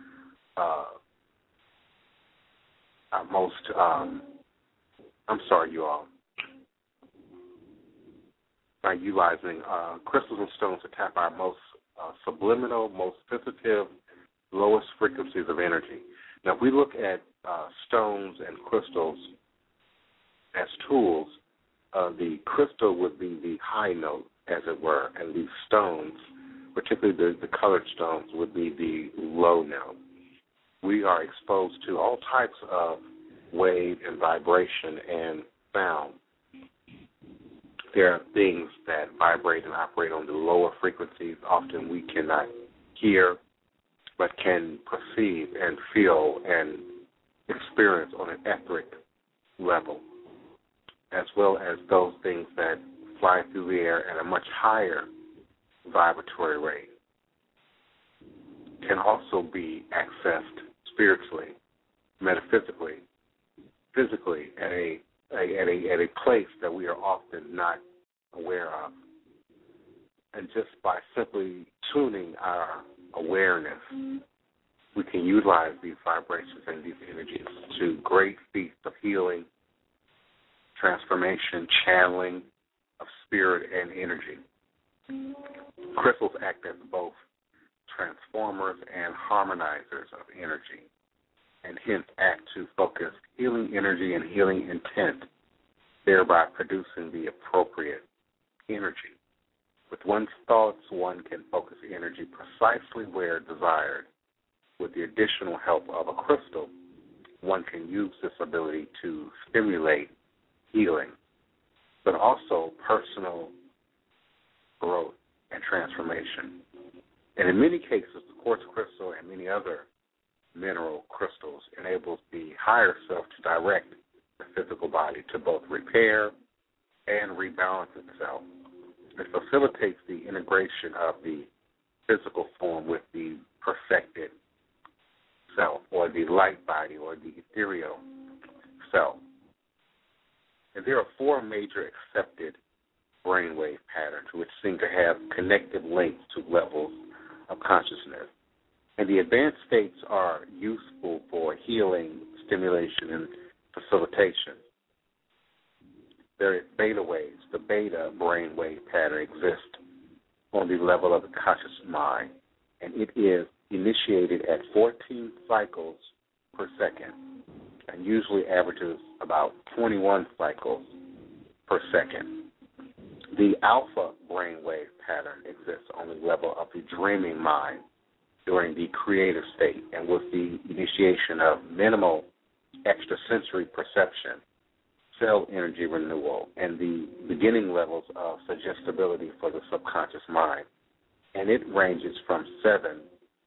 by utilizing crystals and stones to tap our most subliminal, most sensitive, lowest frequencies of energy. Now, if we look at stones and crystals as tools, the crystal would be the high note, as it were, and these stones, particularly the colored stones, would be the low note. We are exposed to all types of wave and vibration and sound. There are things that vibrate and operate on the lower frequencies. Often we cannot hear, but can perceive and feel and experience on an etheric level, as well as those things that fly through the air at a much higher vibratory rate can also be accessed spiritually, metaphysically, physically at a place that we are often not aware of. And just by simply tuning our awareness, we can utilize these vibrations and these energies to great feats of healing, transformation, channeling of spirit and energy. Crystals act as both transformers and harmonizers of energy, and hence act to focus healing energy and healing intent, thereby producing the appropriate energy. With one's thoughts, one can focus energy precisely where desired. With the additional help of a crystal, one can use this ability to stimulate healing, but also personal growth and transformation. And in many cases, the quartz crystal and many other mineral crystals enables the higher self to direct the physical body to both repair and rebalance itself. It facilitates the integration of the physical form with the perfected self, or the light body, or the ethereal self. And there are four major accepted brainwave patterns which seem to have connective links to levels of consciousness. And the advanced states are useful for healing, stimulation, and facilitation. There are beta waves. The beta brainwave pattern exists on the level of the conscious mind, and it is initiated at 14 cycles per second and usually averages about 21 cycles per second. The alpha brainwave pattern exists on the level of the dreaming mind during the creative state and with the initiation of minimal extrasensory perception, cell energy renewal, and the beginning levels of suggestibility for the subconscious mind. And it ranges from 7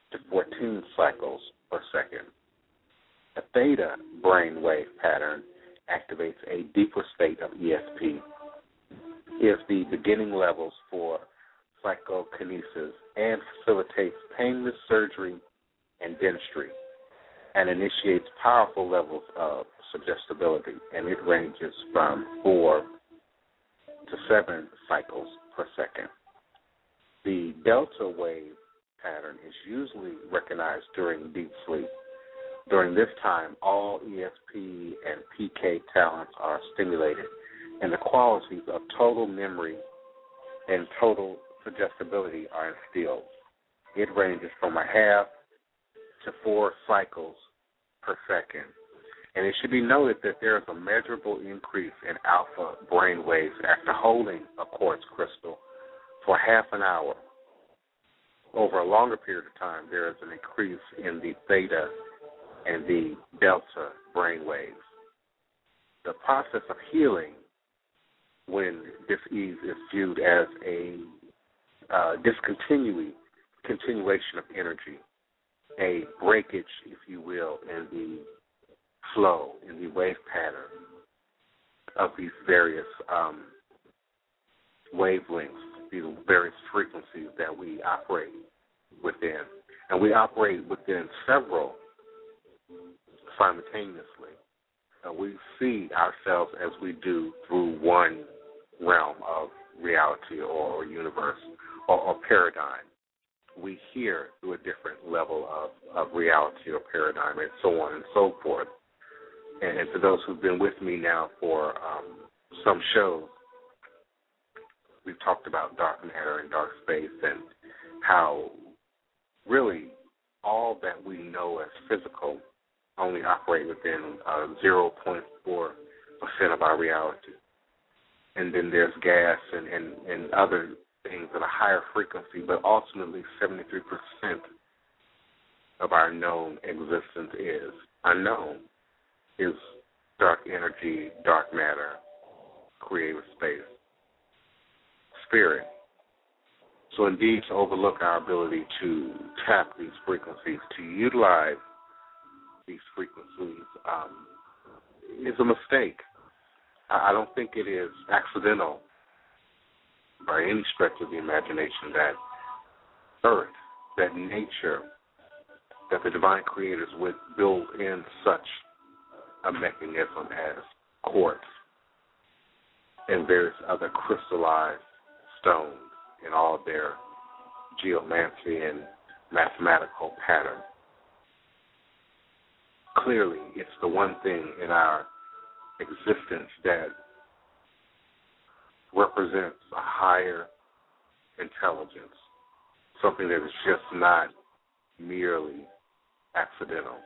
to 14 cycles per second. A theta brainwave pattern activates a deeper state of ESP. Is the beginning levels for psychokinesis and facilitates painless surgery and dentistry and initiates powerful levels of suggestibility, and it ranges from 4 to 7 cycles per second. The delta wave pattern is usually recognized during deep sleep. During this time, all ESP and PK talents are stimulated, and the qualities of total memory and total suggestibility are instilled. It ranges from a half to 4 cycles per second. And it should be noted that there is a measurable increase in alpha brain waves after holding a quartz crystal for half an hour. Over a longer period of time, there is an increase in the theta and the delta brain waves. The process of healing, when dis-ease is viewed as a continuation of energy, a breakage, if you will, in the flow, in the wave pattern of these various wavelengths, these various frequencies that we operate within. And we operate within several simultaneously. We see ourselves as we do through one realm of reality or universe or paradigm. We hear through a different level of reality or paradigm, and so on and so forth. And for those who've been with me now for some shows, we've talked about dark matter and dark space and how really all that we know as physical only operate within 0.4% of our reality. And then there's gas and other things at a higher frequency, but ultimately 73% of our known existence is unknown, is dark energy, dark matter, creative space, spirit. So indeed, to overlook our ability to tap these frequencies, to utilize these frequencies, is a mistake. I don't think it is accidental by any stretch of the imagination that Earth, that nature, that the divine creators would build in such a mechanism as quartz and various other crystallized stones in all of their geomancy and mathematical pattern. Clearly, it's the one thing in our existence that represents a higher intelligence, something that is just not merely accidental.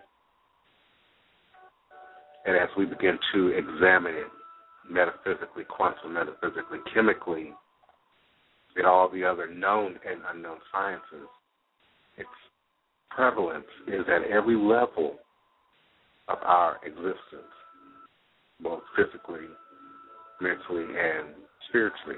And as we begin to examine it metaphysically, quantum metaphysically, chemically, in all the other known and unknown sciences, its prevalence is at every level of our existence, both physically, mentally, and spiritually.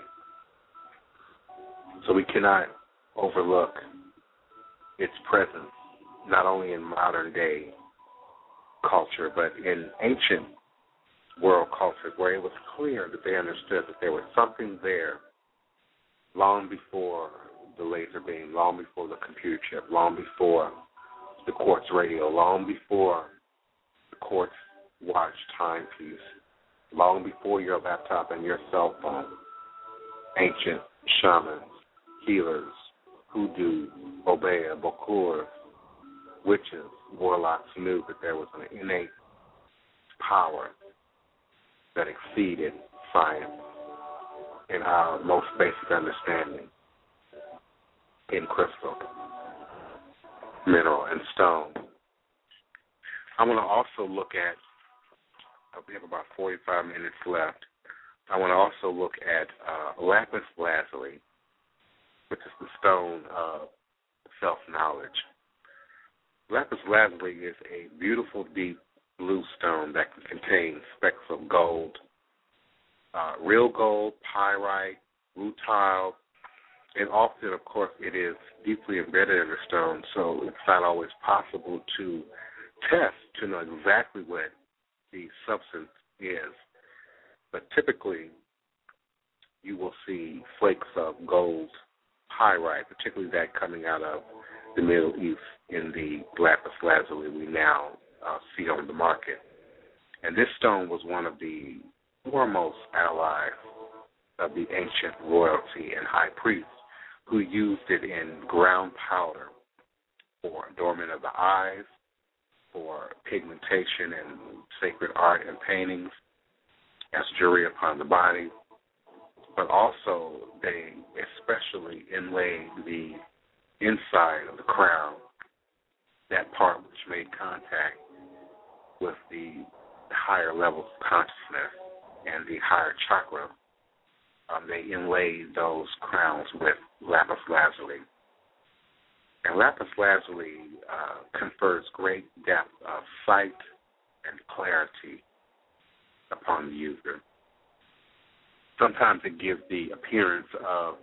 So we cannot overlook its presence, not only in modern day culture, but in ancient world cultures, where it was clear that they understood that there was something there long before the laser beam, long before the computer chip, long before the quartz radio, long before the quartz watch timepiece, long before your laptop and your cell phone. Ancient shamans, healers, hoodoo, obeah, bokors, witches, warlocks knew that there was an innate power that exceeded science in our most basic understanding in crystal, mineral, and stone. I want to also look at, we have about 45 minutes left. I want to also look at lapis lazuli, which is the stone of self-knowledge. Lapis lazuli is a beautiful, deep blue stone that can contain specks of gold, real gold, pyrite, rutile, And often, of course, it is deeply embedded in the stone, so it's not always possible to test to know exactly what the substance is. But typically, you will see flakes of gold pyrite, particularly that coming out of the Middle East in the lapis lazuli we now see on the market. And this stone was one of the foremost allies of the ancient royalty and high priests, who used it in ground powder for adornment of the eyes, for pigmentation and sacred art and paintings, as jewelry upon the body. But also they especially inlaid the inside of the crown, that part which made contact with the higher levels of consciousness and the higher chakra. They inlaid those crowns with lapis lazuli. And lapis lazuli confers great depth of sight and clarity upon the user. Sometimes it gives the appearance of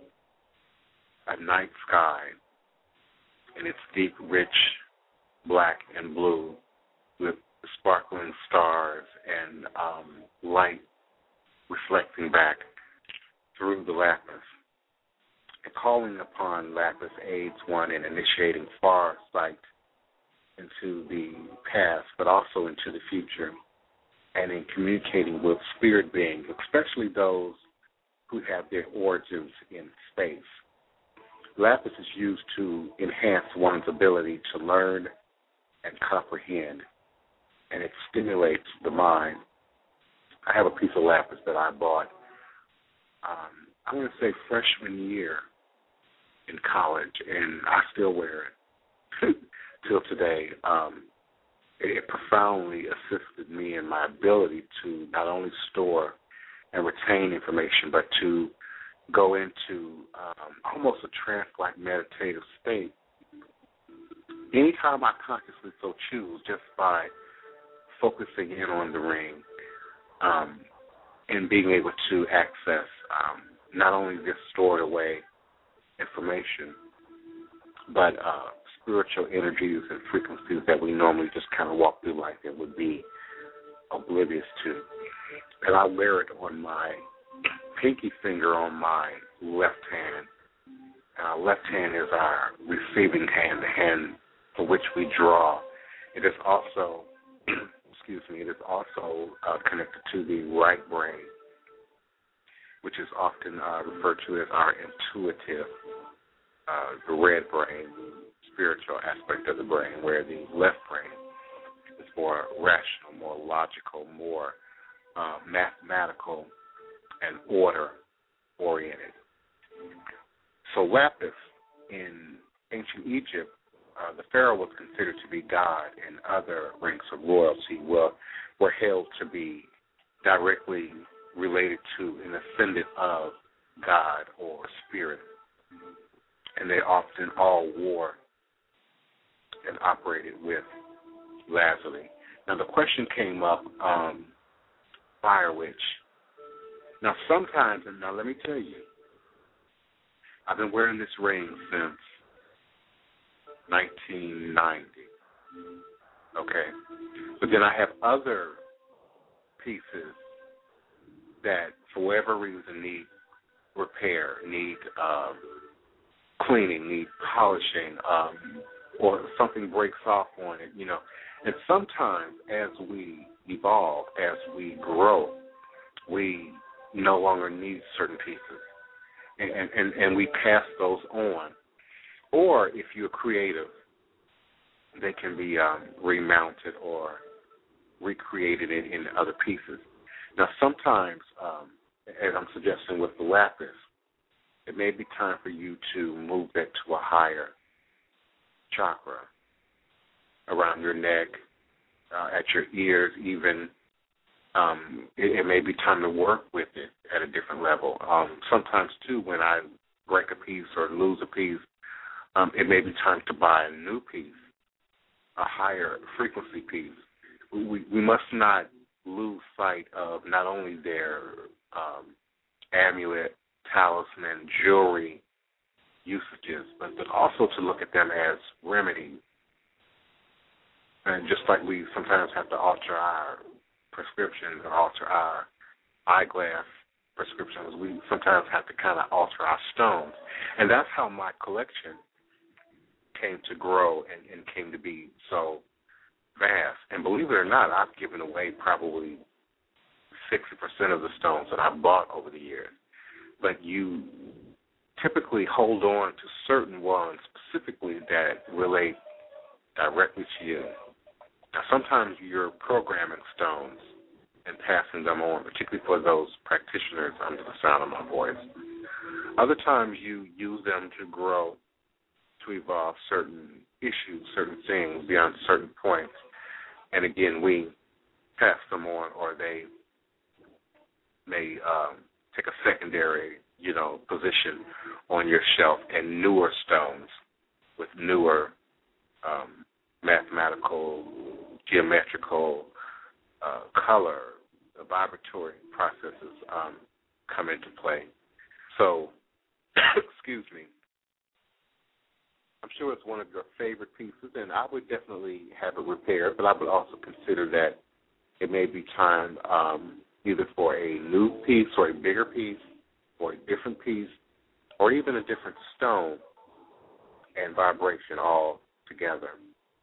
a night sky in its deep, rich black and blue with sparkling stars and light reflecting back through the lapis. And calling upon lapis aids one in initiating far sight into the past, but also into the future, and in communicating with spirit beings, especially those who have their origins in space. Lapis is used to enhance one's ability to learn and comprehend, and it stimulates the mind. I have a piece of lapis that I bought, I'm going to say freshman year in college, and I still wear it till today. It profoundly assisted me in my ability to not only store and retain information, but to go into almost a trance-like meditative state anytime I consciously so choose, just by focusing in on the ring and being able to access not only this stored away information, but spiritual energies and frequencies that we normally just kind of walk through life and would be oblivious to. And I wear it on my pinky finger on my left hand. Left hand is our receiving hand, the hand for which we draw. It is also, it is also connected to the right brain, which is often referred to as our intuitive, the red brain, the spiritual aspect of the brain, where the left brain is more rational, more logical, more mathematical, and order-oriented. So lapis in ancient Egypt, the pharaoh was considered to be God, and other ranks of royalty were held to be directly related to an ascendant of God or spirit. And they often all wore and operated with lazuli. Now the question came up, fire witch. Now sometimes, and now let me tell you, I've been wearing this ring since 1990. Okay? But then I have other pieces that, for whatever reason, need repair, need cleaning, need polishing, or something breaks off on it, And sometimes as we evolve, as we grow, we no longer need certain pieces. And we pass those on. Or if you're creative, they can be remounted or recreated in other pieces. Now, sometimes, as I'm suggesting with the lapis, it may be time for you to move that to a higher chakra, around your neck, at your ears even. It may be time to work with it at a different level. Sometimes, too, when I break a piece or lose a piece, it may be time to buy a new piece, a higher frequency piece. We must not lose sight of not only their amulet, talisman, jewelry, usages, but also to look at them as remedies. And just like we sometimes have to alter our prescriptions or alter our eyeglass prescriptions, we sometimes have to kind of alter our stones. And that's how my collection came to grow and came to be so vast. And believe it or not, I've given away probably 60% of the stones that I've bought over the years. But you typically hold on to certain ones specifically that relate directly to you. Now, sometimes you're programming stones and passing them on, particularly for those practitioners under the sound of my voice. Other times you use them to grow, to evolve certain issues, certain things beyond certain points. And again, we pass them on, or they may take a secondary, position on your shelf, and newer stones with newer mathematical, geometrical, color, vibratory processes come into play. So, excuse me, I'm sure it's one of your favorite pieces, and I would definitely have it repaired, but I would also consider that it may be time either for a new piece or a bigger piece or a different piece or even a different stone and vibration all together.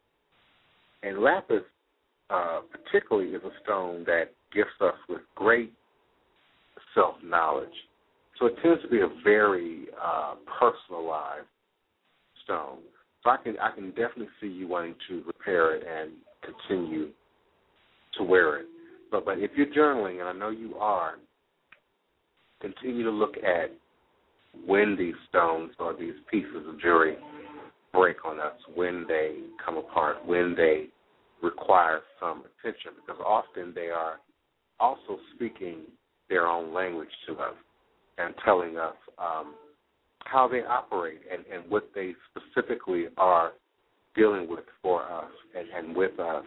And lapis particularly is a stone that gifts us with great self-knowledge. So it tends to be a very personalized stone. So I can definitely see you wanting to repair it and continue to wear it. But if you're journaling, and I know you are, continue to look at when these stones or these pieces of jewelry break on us, when they come apart, when they require some attention, because often they are also speaking their own language to us and telling us how they operate and what they specifically are dealing with for us and with us.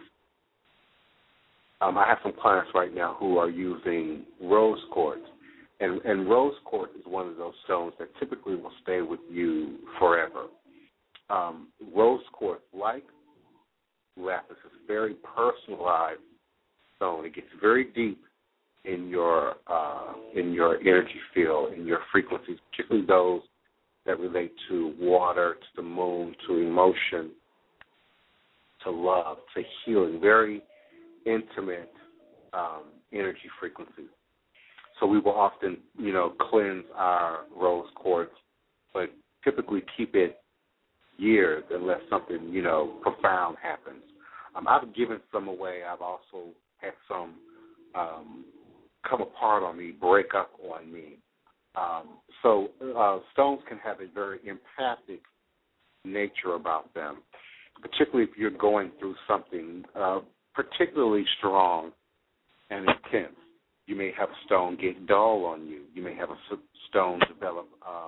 I have some clients right now who are using rose quartz, and rose quartz is one of those stones that typically will stay with you forever. Rose quartz, like lapis, is a very personalized stone. It gets very deep in your energy field, in your frequencies, particularly those that relate to water, to the moon, to emotion, to love, to healing, very intimate energy frequencies. So we will often, cleanse our rose quartz, but typically keep it years unless something, profound happens. I've given some away. I've also had some come apart on me, break up on me. So stones can have a very empathic nature about them, particularly if you're going through something particularly strong and intense. You may have a stone get dull on you. You may have a stone develop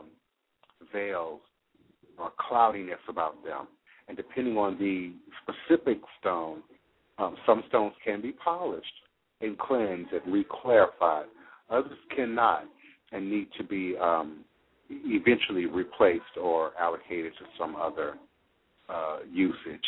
veils or cloudiness about them. And depending on the specific stone, some stones can be polished and cleansed and re-clarified. Others cannot and need to be eventually replaced or allocated to some other usage.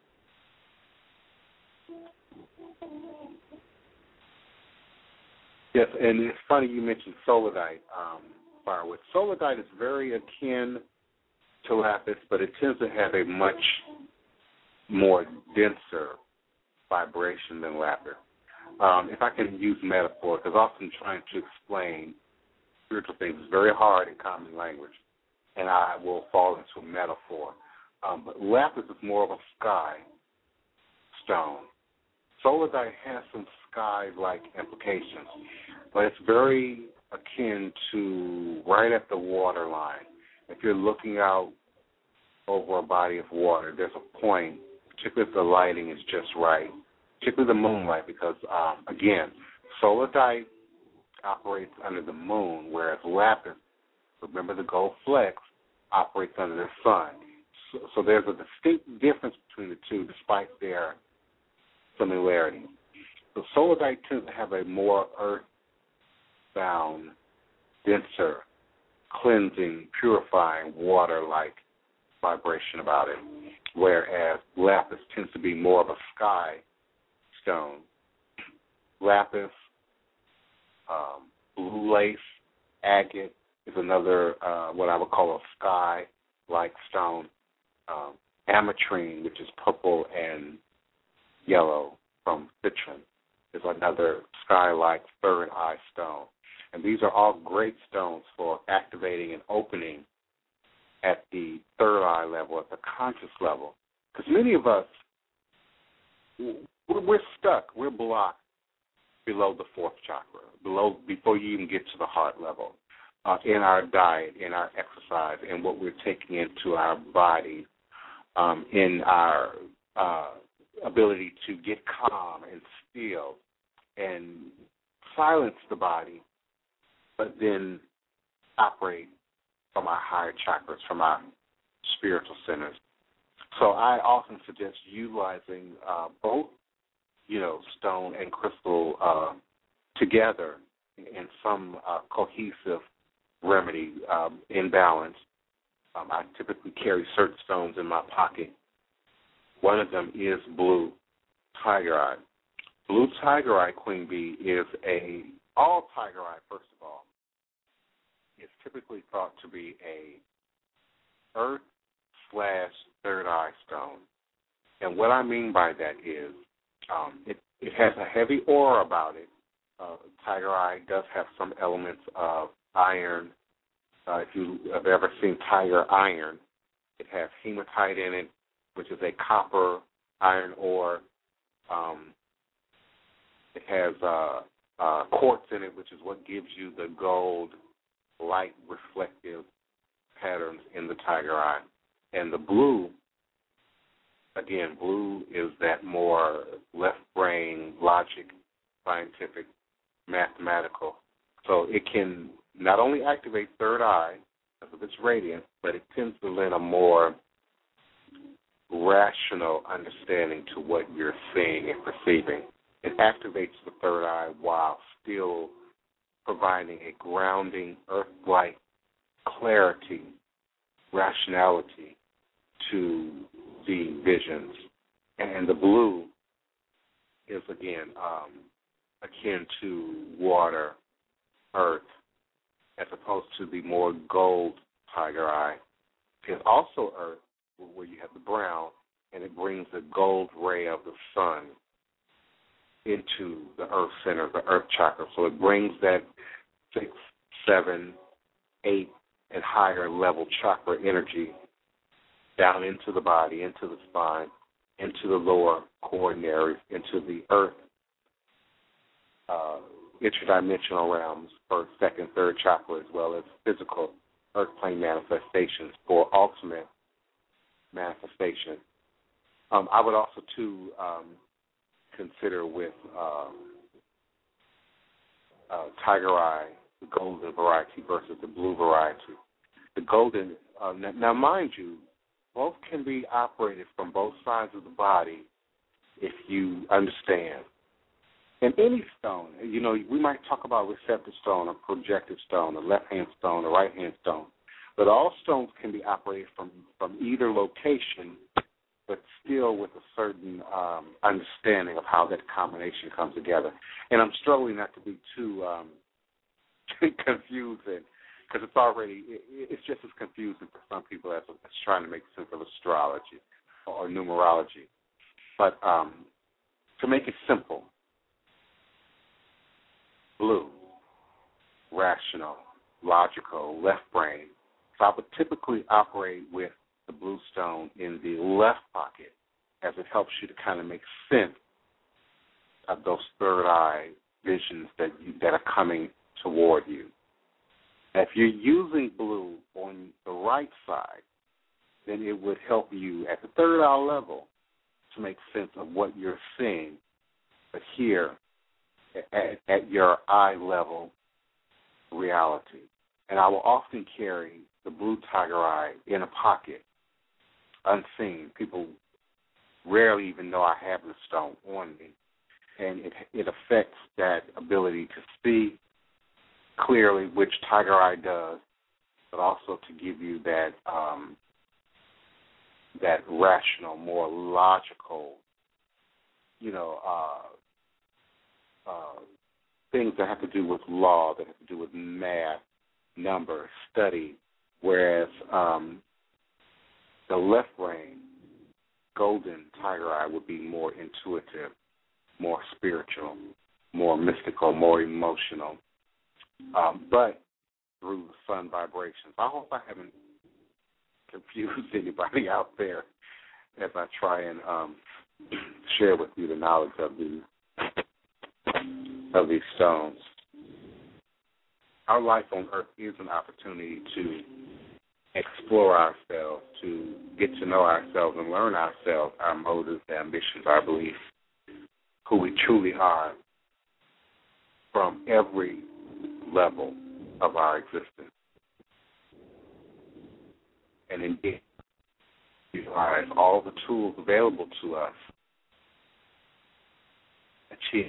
Yes, and it's funny you mentioned solidite, Firewood. Solidite is very akin to lapis, but it tends to have a much more denser vibration than lapis. If I can use metaphor, because often trying to explain spiritual things is very hard in common language, and I will fall into a metaphor. But lapis is more of a sky stone. Solidite has some sky-like implications, but it's very akin to right at the water line. If you're looking out over a body of water, there's a point, particularly if the lighting is just right, particularly the moonlight, because, again, solidite operates under the moon, whereas lapis, remember the gold flecks, operates under the sun. So there's a distinct difference between the two, despite their similarity. So solidite tends to have a more earth-bound, denser, cleansing, purifying, water-like vibration about it, whereas lapis tends to be more of a sky stone. Lapis, blue lace, agate is another, what I would call a sky-like stone. Ametrine, which is purple and yellow from citron, is another sky-like third eye stone. And these are all great stones for activating and opening at the third eye level, at the conscious level. Because many of us, we're stuck, we're blocked below the fourth chakra, before you even get to the heart level, in our diet, in our exercise, in what we're taking into our body, in our ability to get calm and still and silence the body, but then operate from our higher chakras, from our spiritual centers. So I often suggest utilizing both, stone and crystal together in some cohesive remedy in balance. I typically carry certain stones in my pocket. One of them is blue tigerite. Blue tigerite, Queen Bee, is all tigerite, first of all, is typically thought to be a earth/third eye stone. And what I mean by that is it has a heavy aura about it. Tigerite does have some elements of iron. If you have ever seen tiger iron, it has hematite in it, which is a copper iron ore. It has quartz in it, which is what gives you the gold, light, reflective patterns in the tiger eye. And the blue, again, blue is that more left brain, logic, scientific, mathematical. So it can not only activate third eye because of its radiance, but it tends to lend a more rational understanding to what you're seeing and perceiving. It activates the third eye while still providing a grounding, earth-like clarity, rationality to the visions. And the blue is, again, akin to water, earth, as opposed to the more gold tiger eye. It's also earth, where you have the brown, and it brings the gold ray of the sun into the earth center, the earth chakra. So it brings that 6, 7, 8, and higher level chakra energy down into the body, into the spine, into the lower coronaries, into the earth interdimensional realms, first, second, third chakra, as well as physical earth plane manifestations for ultimate manifestation. I would also, too, consider with tiger eye, the golden variety versus the blue variety. The golden, now mind you, both can be operated from both sides of the body if you understand. And any stone, we might talk about receptive stone, a projective stone, a left-hand stone, a right-hand stone, but all stones can be operated from either location, but still with a certain understanding of how that combination comes together. And I'm struggling not to be too confusing, because it's just as confusing for some people as trying to make sense of astrology or numerology. But to make it simple, blue, rational, logical, left brain. So I would typically operate with the blue stone in the left pocket, as it helps you to kind of make sense of those third eye visions that are coming toward you. If you're using blue on the right side, then it would help you at the third eye level to make sense of what you're seeing, but here at your eye level reality. And I will often carry the blue tiger eye in a pocket, unseen. People rarely even know I have the stone on me. And it affects that ability to see clearly, which tiger eye does, but also to give you that that rational, more logical, things that have to do with law, that have to do with math, numbers, study, whereas the left brain, golden tiger eye, would be more intuitive, more spiritual, more mystical, more emotional, but through sun vibrations. I hope I haven't confused anybody out there as I try and share with you the knowledge of these stones. Our life on Earth is an opportunity to explore ourselves, to get to know ourselves and learn ourselves, our motives, ambitions, our beliefs, who we truly are from every level of our existence. And indeed, utilize all the tools available to us, achieve.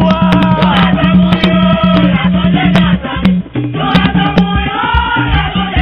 Bourgeois.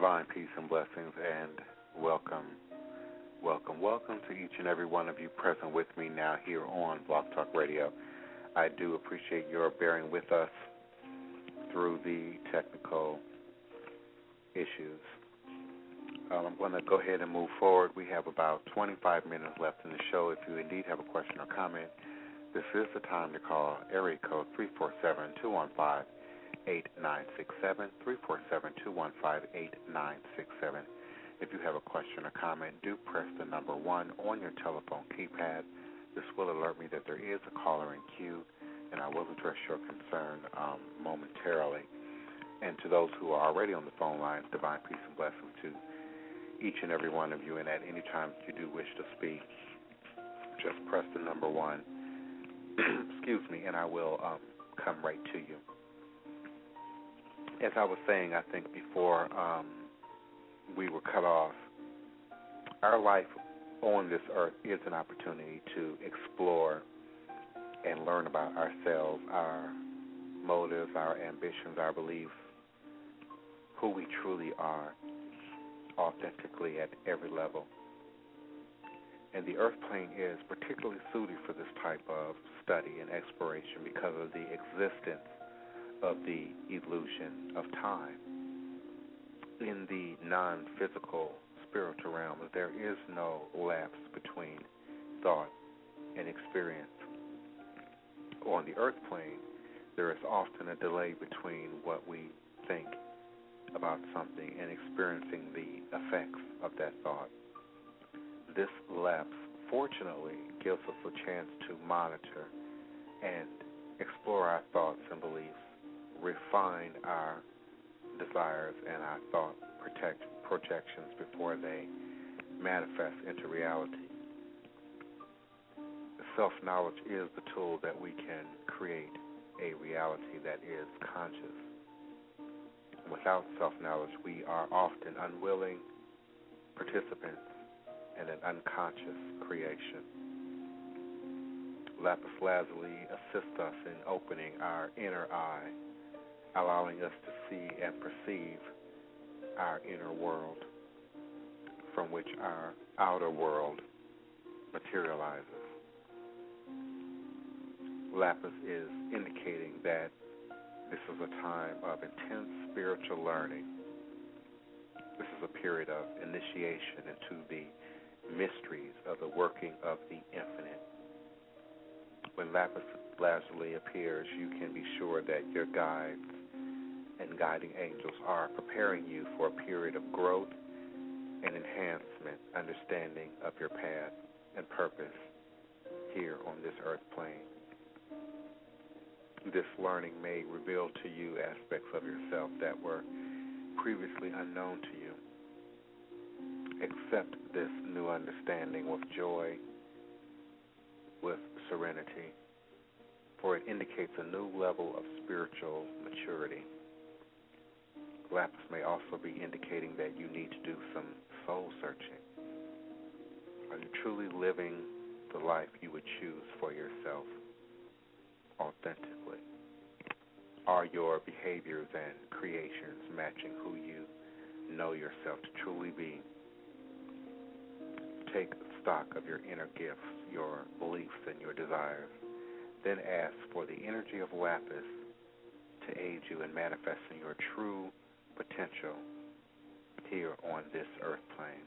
Divine peace and blessings, and welcome to each and every one of you present with me now here on Blog Talk Radio. I do appreciate your bearing with us through the technical issues. I'm going to go ahead and move forward. We have about 25 minutes left in the show. If you indeed have a question or comment, this is the time to call. Area code 347-215-8967, 347-215-8967. If you have a question or comment, do press the number 1 on your telephone keypad. This will alert me that there is a caller in queue, and I will address your concern momentarily. And to those who are already on the phone lines, divine peace and blessings to each and every one of you. And at any time you do wish to speak, just press the number 1, excuse me, and I will come right to you. As I was saying, I think before we were cut off, our life on this earth is an opportunity to explore and learn about ourselves, our motives, our ambitions, our beliefs, who we truly are, authentically at every level. And the earth plane is particularly suited for this type of study and exploration because of the existence of the illusion of time. In the non-physical spiritual realm, there is no lapse between thought and experience. On the earth plane, there is often a delay between what we think about something and experiencing the effects of that thought. This lapse, fortunately, gives us a chance to monitor and explore our thoughts and beliefs, refine our desires and our thought projections before they manifest into reality. Self-knowledge is the tool that we can create a reality that is conscious. Without self-knowledge, we are often unwilling participants in an unconscious creation. Lapis lazuli assists us in opening our inner eye, allowing us to see and perceive our inner world, from which our outer world materializes. Lapis is indicating that this is a time of intense spiritual learning. This is a period of initiation into the mysteries of the working of the infinite. When lapis lazuli appears, you can be sure that your guides and guiding angels are preparing you for a period of growth and enhancement, understanding of your path and purpose here on this earth plane. This learning may reveal to you aspects of yourself that were previously unknown to you. Accept this new understanding with joy, with serenity, for it indicates a new level of spiritual maturity. Lapis may also be indicating that you need to do some soul searching. Are you truly living the life you would choose for yourself authentically? Are your behaviors and creations matching who you know yourself to truly be? Take stock of your inner gifts, your beliefs, and your desires. Then ask for the energy of lapis to aid you in manifesting your true potential here on this earth plane.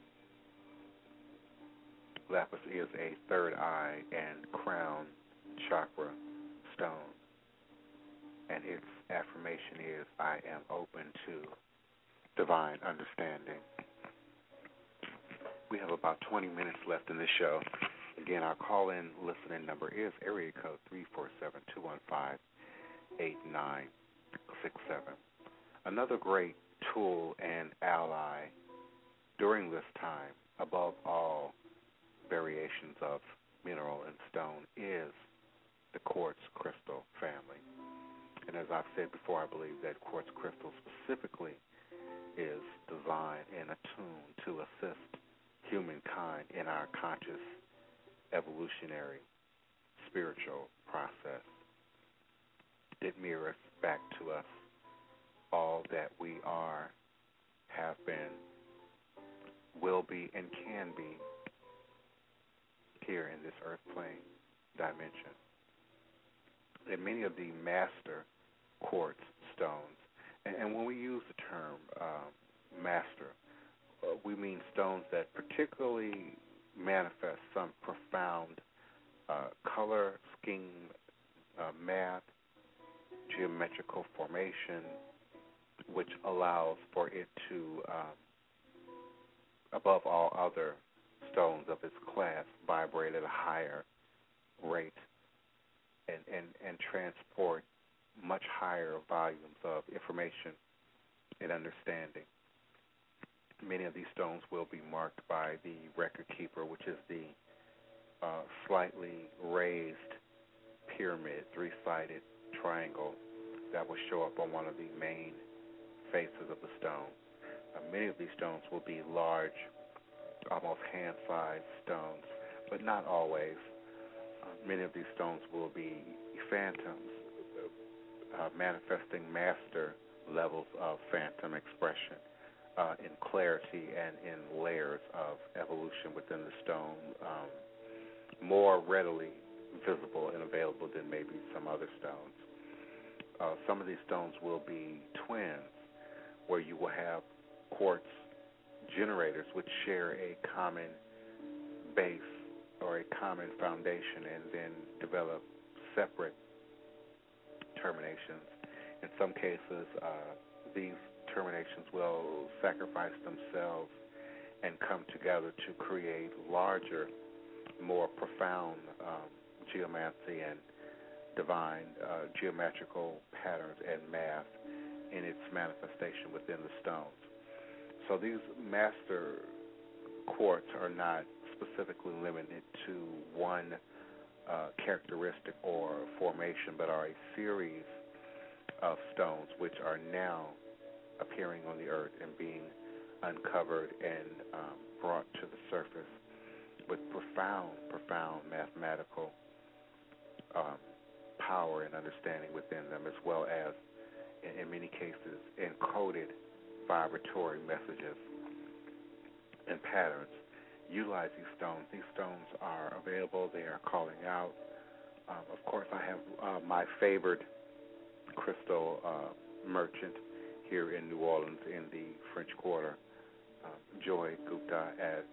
Lapis is a third eye and crown chakra stone, and its affirmation is, I am open to divine understanding. We have about 20 minutes left in this show. Again, our call-in listening number is area code 347-215-8967. Another great tool and ally during this time, above all variations of mineral and stone, is the quartz crystal family. And as I've said before, I believe that quartz crystal specifically is designed and attuned to assist humankind in our conscious evolutionary spiritual process. It mirrors back to us all that we are have been, will be, and can be here in this earth plane dimension. And many of the master quartz stones, and when we use the term master, we mean stones that particularly manifest some profound color, scheme, math, geometrical formation, which allows for it to, above all other stones of its class, vibrate at a higher rate and transport much higher volumes of information and understanding. Many of these stones will be marked by the record keeper, which is the slightly raised pyramid, three-sided triangle that will show up on one of the main faces of the stone. Many of these stones will be large, almost hand-sized stones, but not always. Many of these stones will be phantoms, manifesting master levels of phantom expression in clarity and in layers of evolution within the stone, more readily visible and available than maybe some other stones. Some of these stones will be twins, where you will have quartz generators which share a common base or a common foundation and then develop separate terminations. In some cases, these terminations will sacrifice themselves and come together to create larger, more profound geomancy and divine geometrical patterns and math in its manifestation within the stones. So these master quartz are not specifically limited to one characteristic or formation, but are a series of stones which are now appearing on the earth and being uncovered and brought to the surface with profound mathematical power and understanding within them, as well as, in many cases, encoded vibratory messages and patterns. Utilize these stones. These stones are available. They are calling out. Of course, I have my favorite crystal merchant here in New Orleans in the French Quarter, Joy Gupta at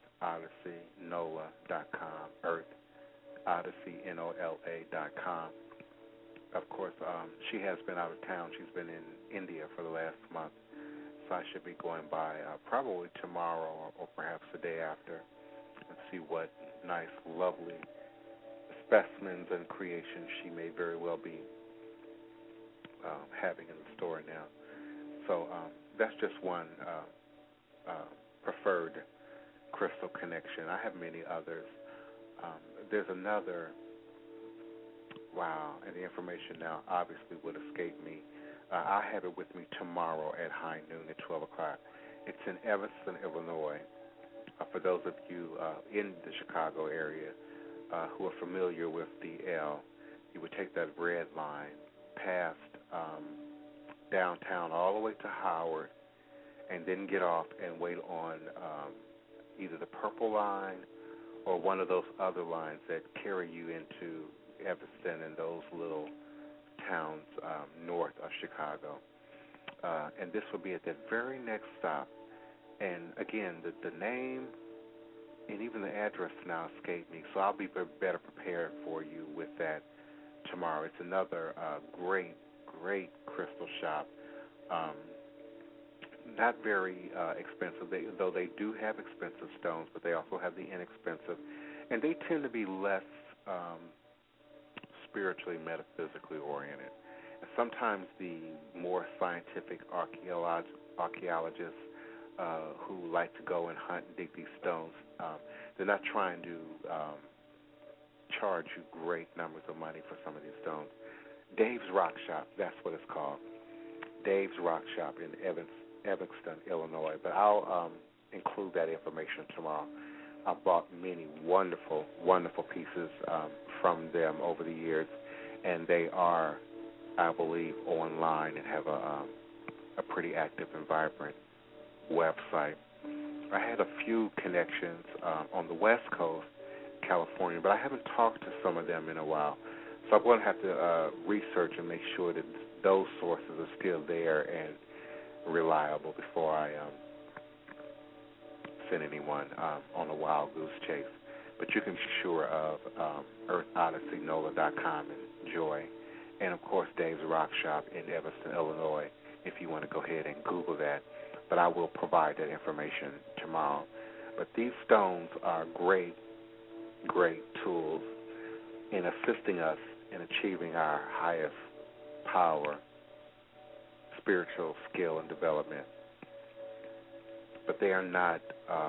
EarthOdysseyNola.com, EarthOdysseyNola.com. Of course, she has been out of town. She's been in India for the last month, so I should be going by probably tomorrow or perhaps the day after and see what nice, lovely specimens and creations she may very well be having in the store now. So that's just one preferred crystal connection. I have many others. There's another, wow, and the information now obviously would escape me. I have it with me tomorrow at high noon at 12 o'clock. It's in Evanston, Illinois. For those of you in the Chicago area who are familiar with the L, you would take that red line past downtown all the way to Howard and then get off and wait on either the Purple Line or one of those other lines that carry you into Evanston and those little towns north of Chicago. And this will be at the very next stop. And again, the name and even the address now escape me, so I'll be better prepared for you with that tomorrow. It's another great crystal shop. Not very expensive, though they do have expensive stones, but they also have the inexpensive. And they tend to be less spiritually, metaphysically oriented. And sometimes the more scientific archaeologists who like to go and hunt and dig these stones, they're not trying to charge you great numbers of money for some of these stones. Dave's Rock Shop, that's what it's called. Dave's Rock Shop in Evanston, Illinois. But I'll include that information tomorrow. I bought many wonderful pieces from them over the years, and they are, I believe, online and have a pretty active and vibrant website. I had a few connections on the West Coast, California, but I haven't talked to some of them in a while. So I'm going to have to research and make sure that those sources are still there and reliable before I send anyone on a wild goose chase. But you can be sure of EarthOdysseyNola.com and Joy, and of course Dave's Rock Shop in Evanston, Illinois, if you want to go ahead and Google that. But I will provide that information tomorrow. But these stones are great, great tools in assisting us in achieving our highest power, spiritual skill, and development. But they are not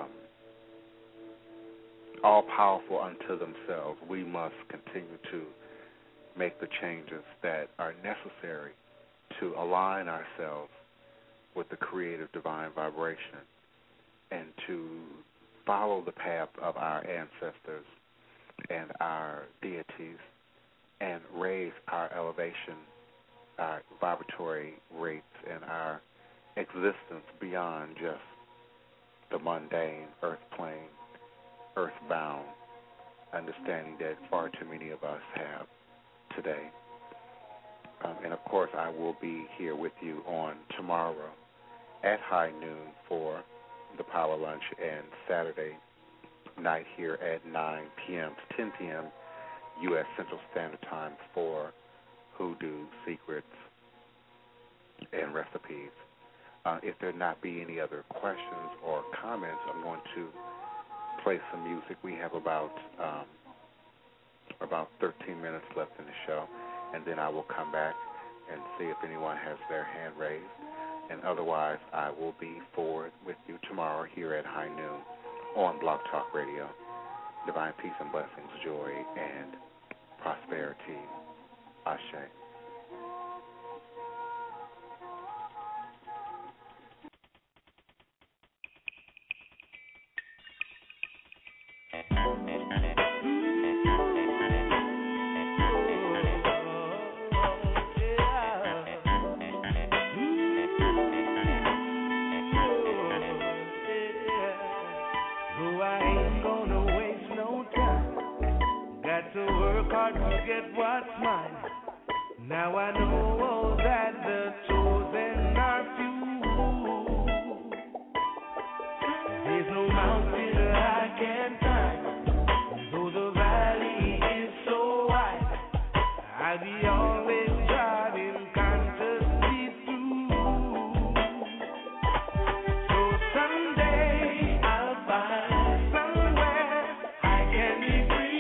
all-powerful unto themselves. We must continue to make the changes that are necessary to align ourselves with the creative divine vibration and to follow the path of our ancestors and our deities and raise our elevation, our vibratory rates, and our existence beyond just the mundane, earth plane, earthbound understanding that far too many of us have today. And, of course, I will be here with you on tomorrow at high noon for the Power Lunch, and Saturday night here at 9 p.m. to 10 p.m. U.S. Central Standard Time for Hoodoo Secrets and Recipes. If there not be any other questions or comments, I'm going to play some music. We have about 13 minutes left in the show, and then I will come back and see if anyone has their hand raised. And otherwise, I will be forward with you tomorrow here at high noon on Blog Talk Radio. Divine peace and blessings, joy, and prosperity. Ashe.
Get what's mine. Now I know that the chosen are few. There's no mountain I can climb, though the valley is so wide. I'll be always driving consciously through. So someday I'll find somewhere I can be free.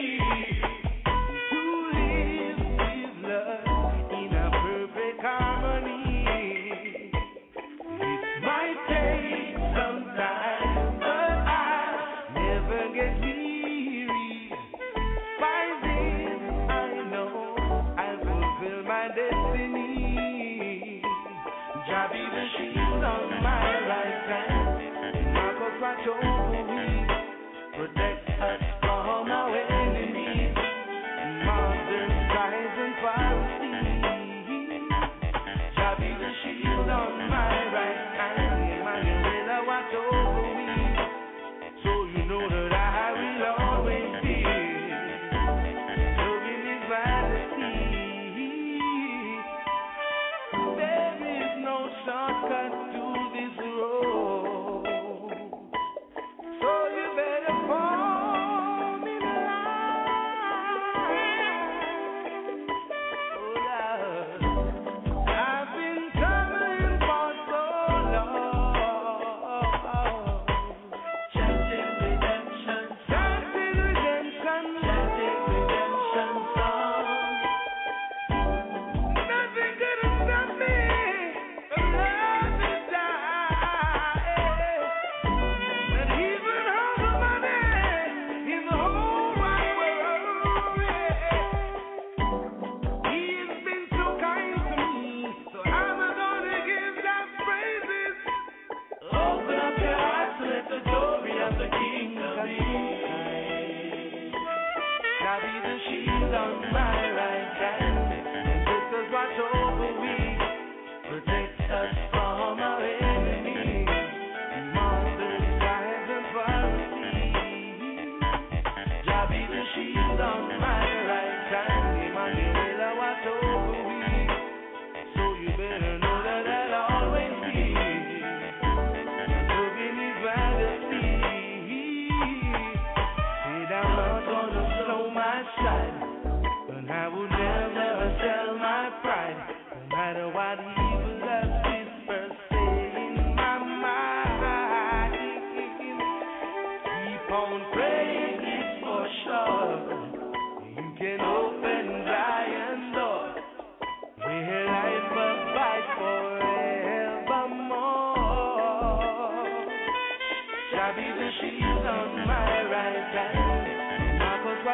Protect us from our enemies, monsters, giants, and prophecies. Shall be the shield on my right hand, Emmanuel, watch over me, so you know that I will always be serving His majesty. There is no shortcut to this road.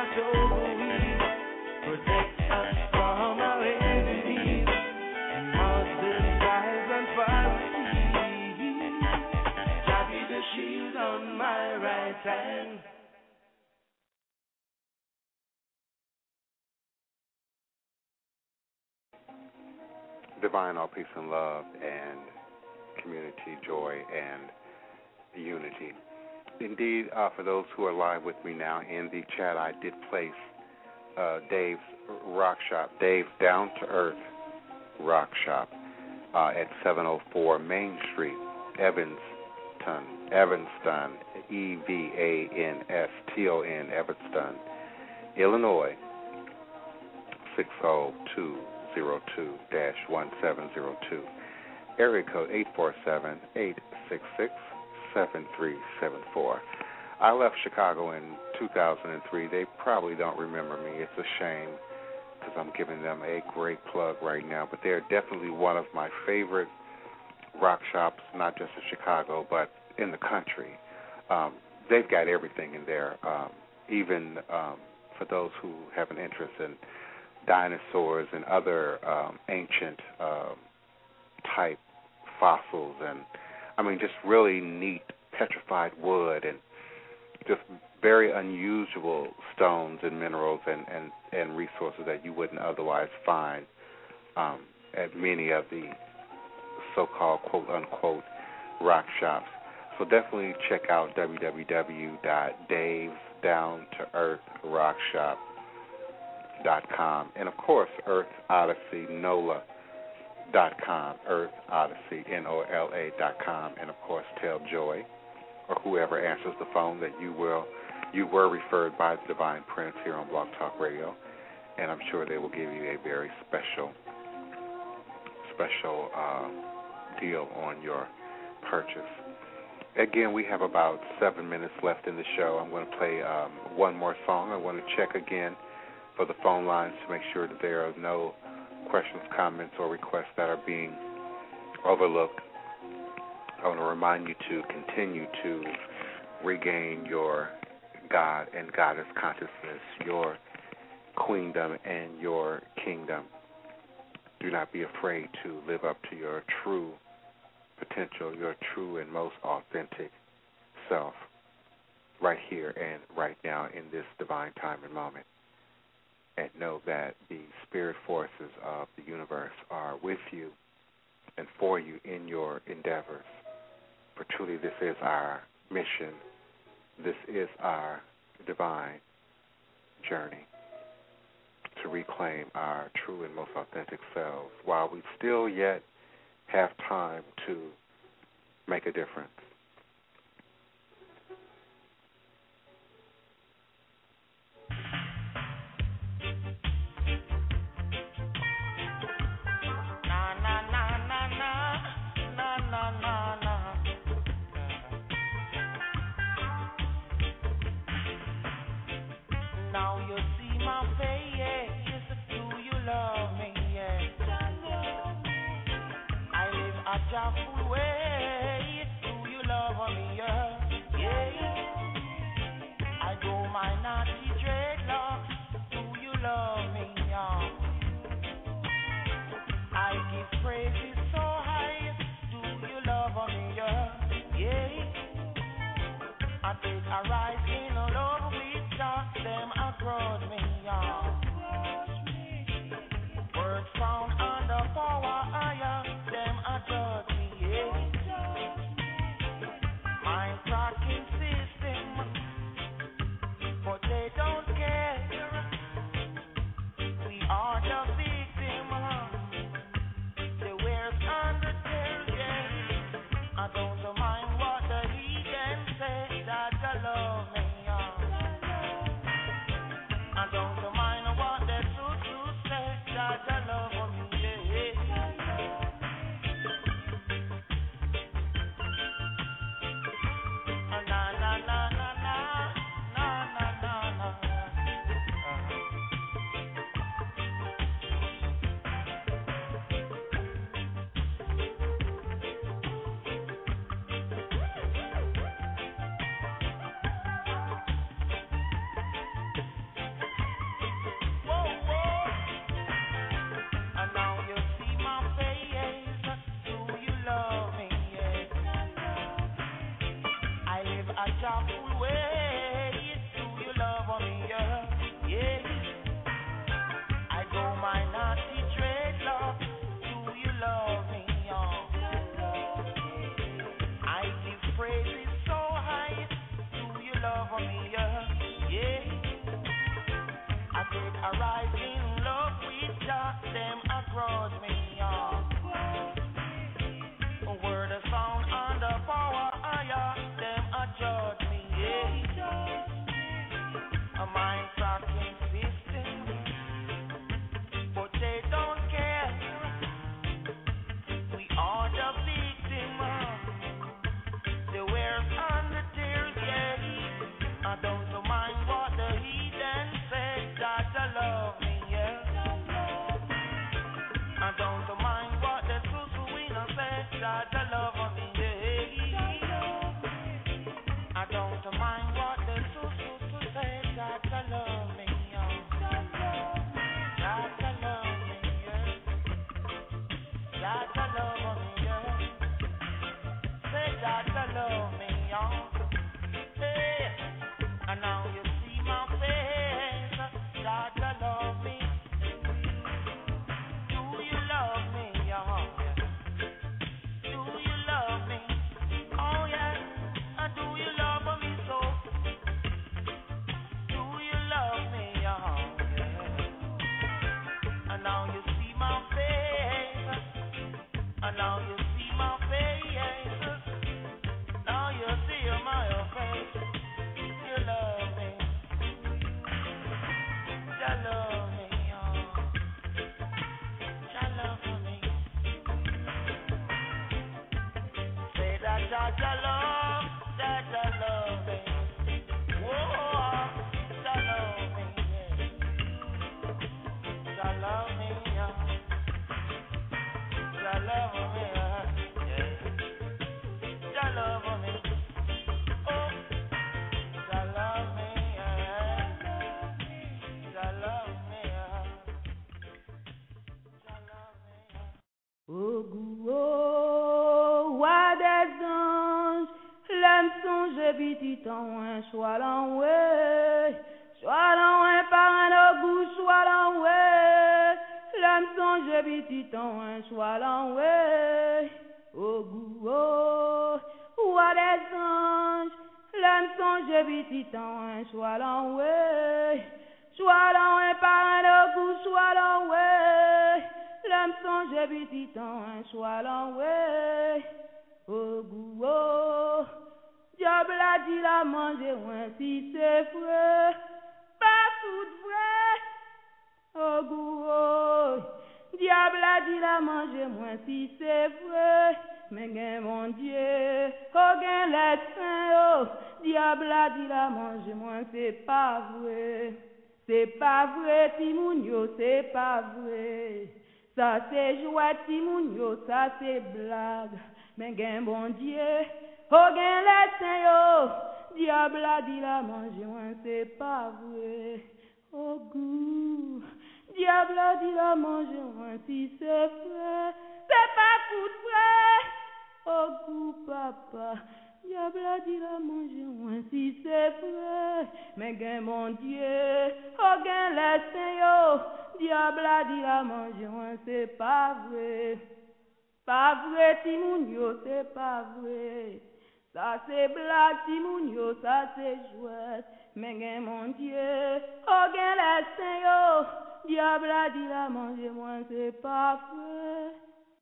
watch over we, protect us from our enemies, monsters, spies, and Pharisees. Jah be the shield on my right hand.
Divine all peace and love and community, joy, and unity. Indeed, for those who are live with me now in the chat, I did place Dave's Rock Shop, Dave's Down to Earth Rock Shop at 704 Main Street, Evanston, Evanston, Evanston, Illinois, 60202-1702. Area code 847-866-7374. I left Chicago in 2003. They probably don't remember me. It's a shame because I'm giving them a great plug right now. But they're definitely one of my favorite rock shops, not just in Chicago, but in the country. They've got everything in there, even for those who have an interest in dinosaurs and other ancient type fossils, and I mean just really neat petrified wood and just very unusual stones and minerals and resources that you wouldn't otherwise find at many of the so-called quote-unquote rock shops. So definitely check out www.davesdowntoearthrockshop.com, and of course Earth Odyssey NOLA.com, Earth Odyssey NOLA.com, and of course tell Joy or whoever answers the phone that you were referred by the Divine Prince here on Blog Talk Radio, and I'm sure they will give you a very special deal on your purchase. Again, we have about 7 minutes left in the show. I'm going to play one more song. I want to check again for the phone lines to make sure that there are no questions, comments, or requests that are being overlooked. I want to remind you to continue to regain your God and Goddess consciousness, your queendom and your kingdom. Do not be afraid to live up to your true potential, your true and most authentic self right here and right now in this divine time and moment. And know that the spirit forces of the universe are with you and for you in your endeavors. For truly this is our mission. This is our divine journey to reclaim our true and most authentic selves while we still yet have time to make a difference.
Now you see my face, do you love me? Yeah. I live a joyful way, do you love me? Yeah. I do my naughty dreadlocks, do you love me? Yeah. I give praises so high, do you love me? Yeah. I take a rise in love with God, them across me, yeah. Words found under power, them judge me, yeah. Mind cracking system, but they don't care. We are the victim, the worst and the tail, yeah. I don't mind what the heathen say, that the love a full way. Do you love me? Yeah. I go my naughty dreadlocks. Do you love me? I give praises so high. Do you love me? Yeah. I said arise in love with Jah, them across me. Word of sound under power, them a judge me. Yeah. A mind tracking system, but they don't care. We are the victim. The wears and the tears, yeah. I don't mind what the heathen said, that I love me, yeah. I don't mind what the Susuina said, that I love me, yeah. I don't mind what the Susu said, that I love me, yeah. That I love me, yeah. That I love me, yeah. Say that I love me, yeah. Hey. And now you see my face, that I love me. Do you love me, yeah? Do you love me? Oh yeah. And do you love me so? Do you love me, yeah? And now you see my face. And now you see my face. Now you see my face. You love me. You love me, yeah. You love me. Say that I love me. Whoa, you love me, yeah. You love me, yeah. You love me, yeah. You love me. Oh, you love me, yeah. You love me, yeah. You love me, yeah.
Oh, roi des anges, l'âme songe petit en un soit l'enoué, par un goût, soit l'enoué, l'âme songe petit en un soit l'enoué, au goût, oh, roi des anges, l'âme songe petit en un soit l'enoué, par un goût, soit l'enoué. L'âme songe petit en soit l'enoué, au goût, oh, diable a dit la manger, si c'est vrai, pas tout vrai, au goût, oh, diable a dit la manger, si c'est vrai, mais gain mon Dieu, oh gain les saints, oh, diable a dit la manger, c'est pas vrai, Timounio, c'est pas vrai. Ça c'est jouet, Timounio, ça c'est blague. Mais gain bon Dieu, oh gain les saints, yo. Diable a dit la manger, c'est pas vrai. Oh goût, diable a dit la manger, si c'est vrai. C'est pas tout vrai. Oh goût, papa. Diable a dit la manger, si c'est vrai. Mais gain mon Dieu, oh gain les saints, yo. Diable a dit la manger, c'est pas vrai. Pas vrai, Timounio, c'est pas vrai. Ça c'est blague, Timounio, ça c'est jouet. Mais gain mon Dieu, oh gain les saints, yo. Diable a dit la manger, c'est pas vrai.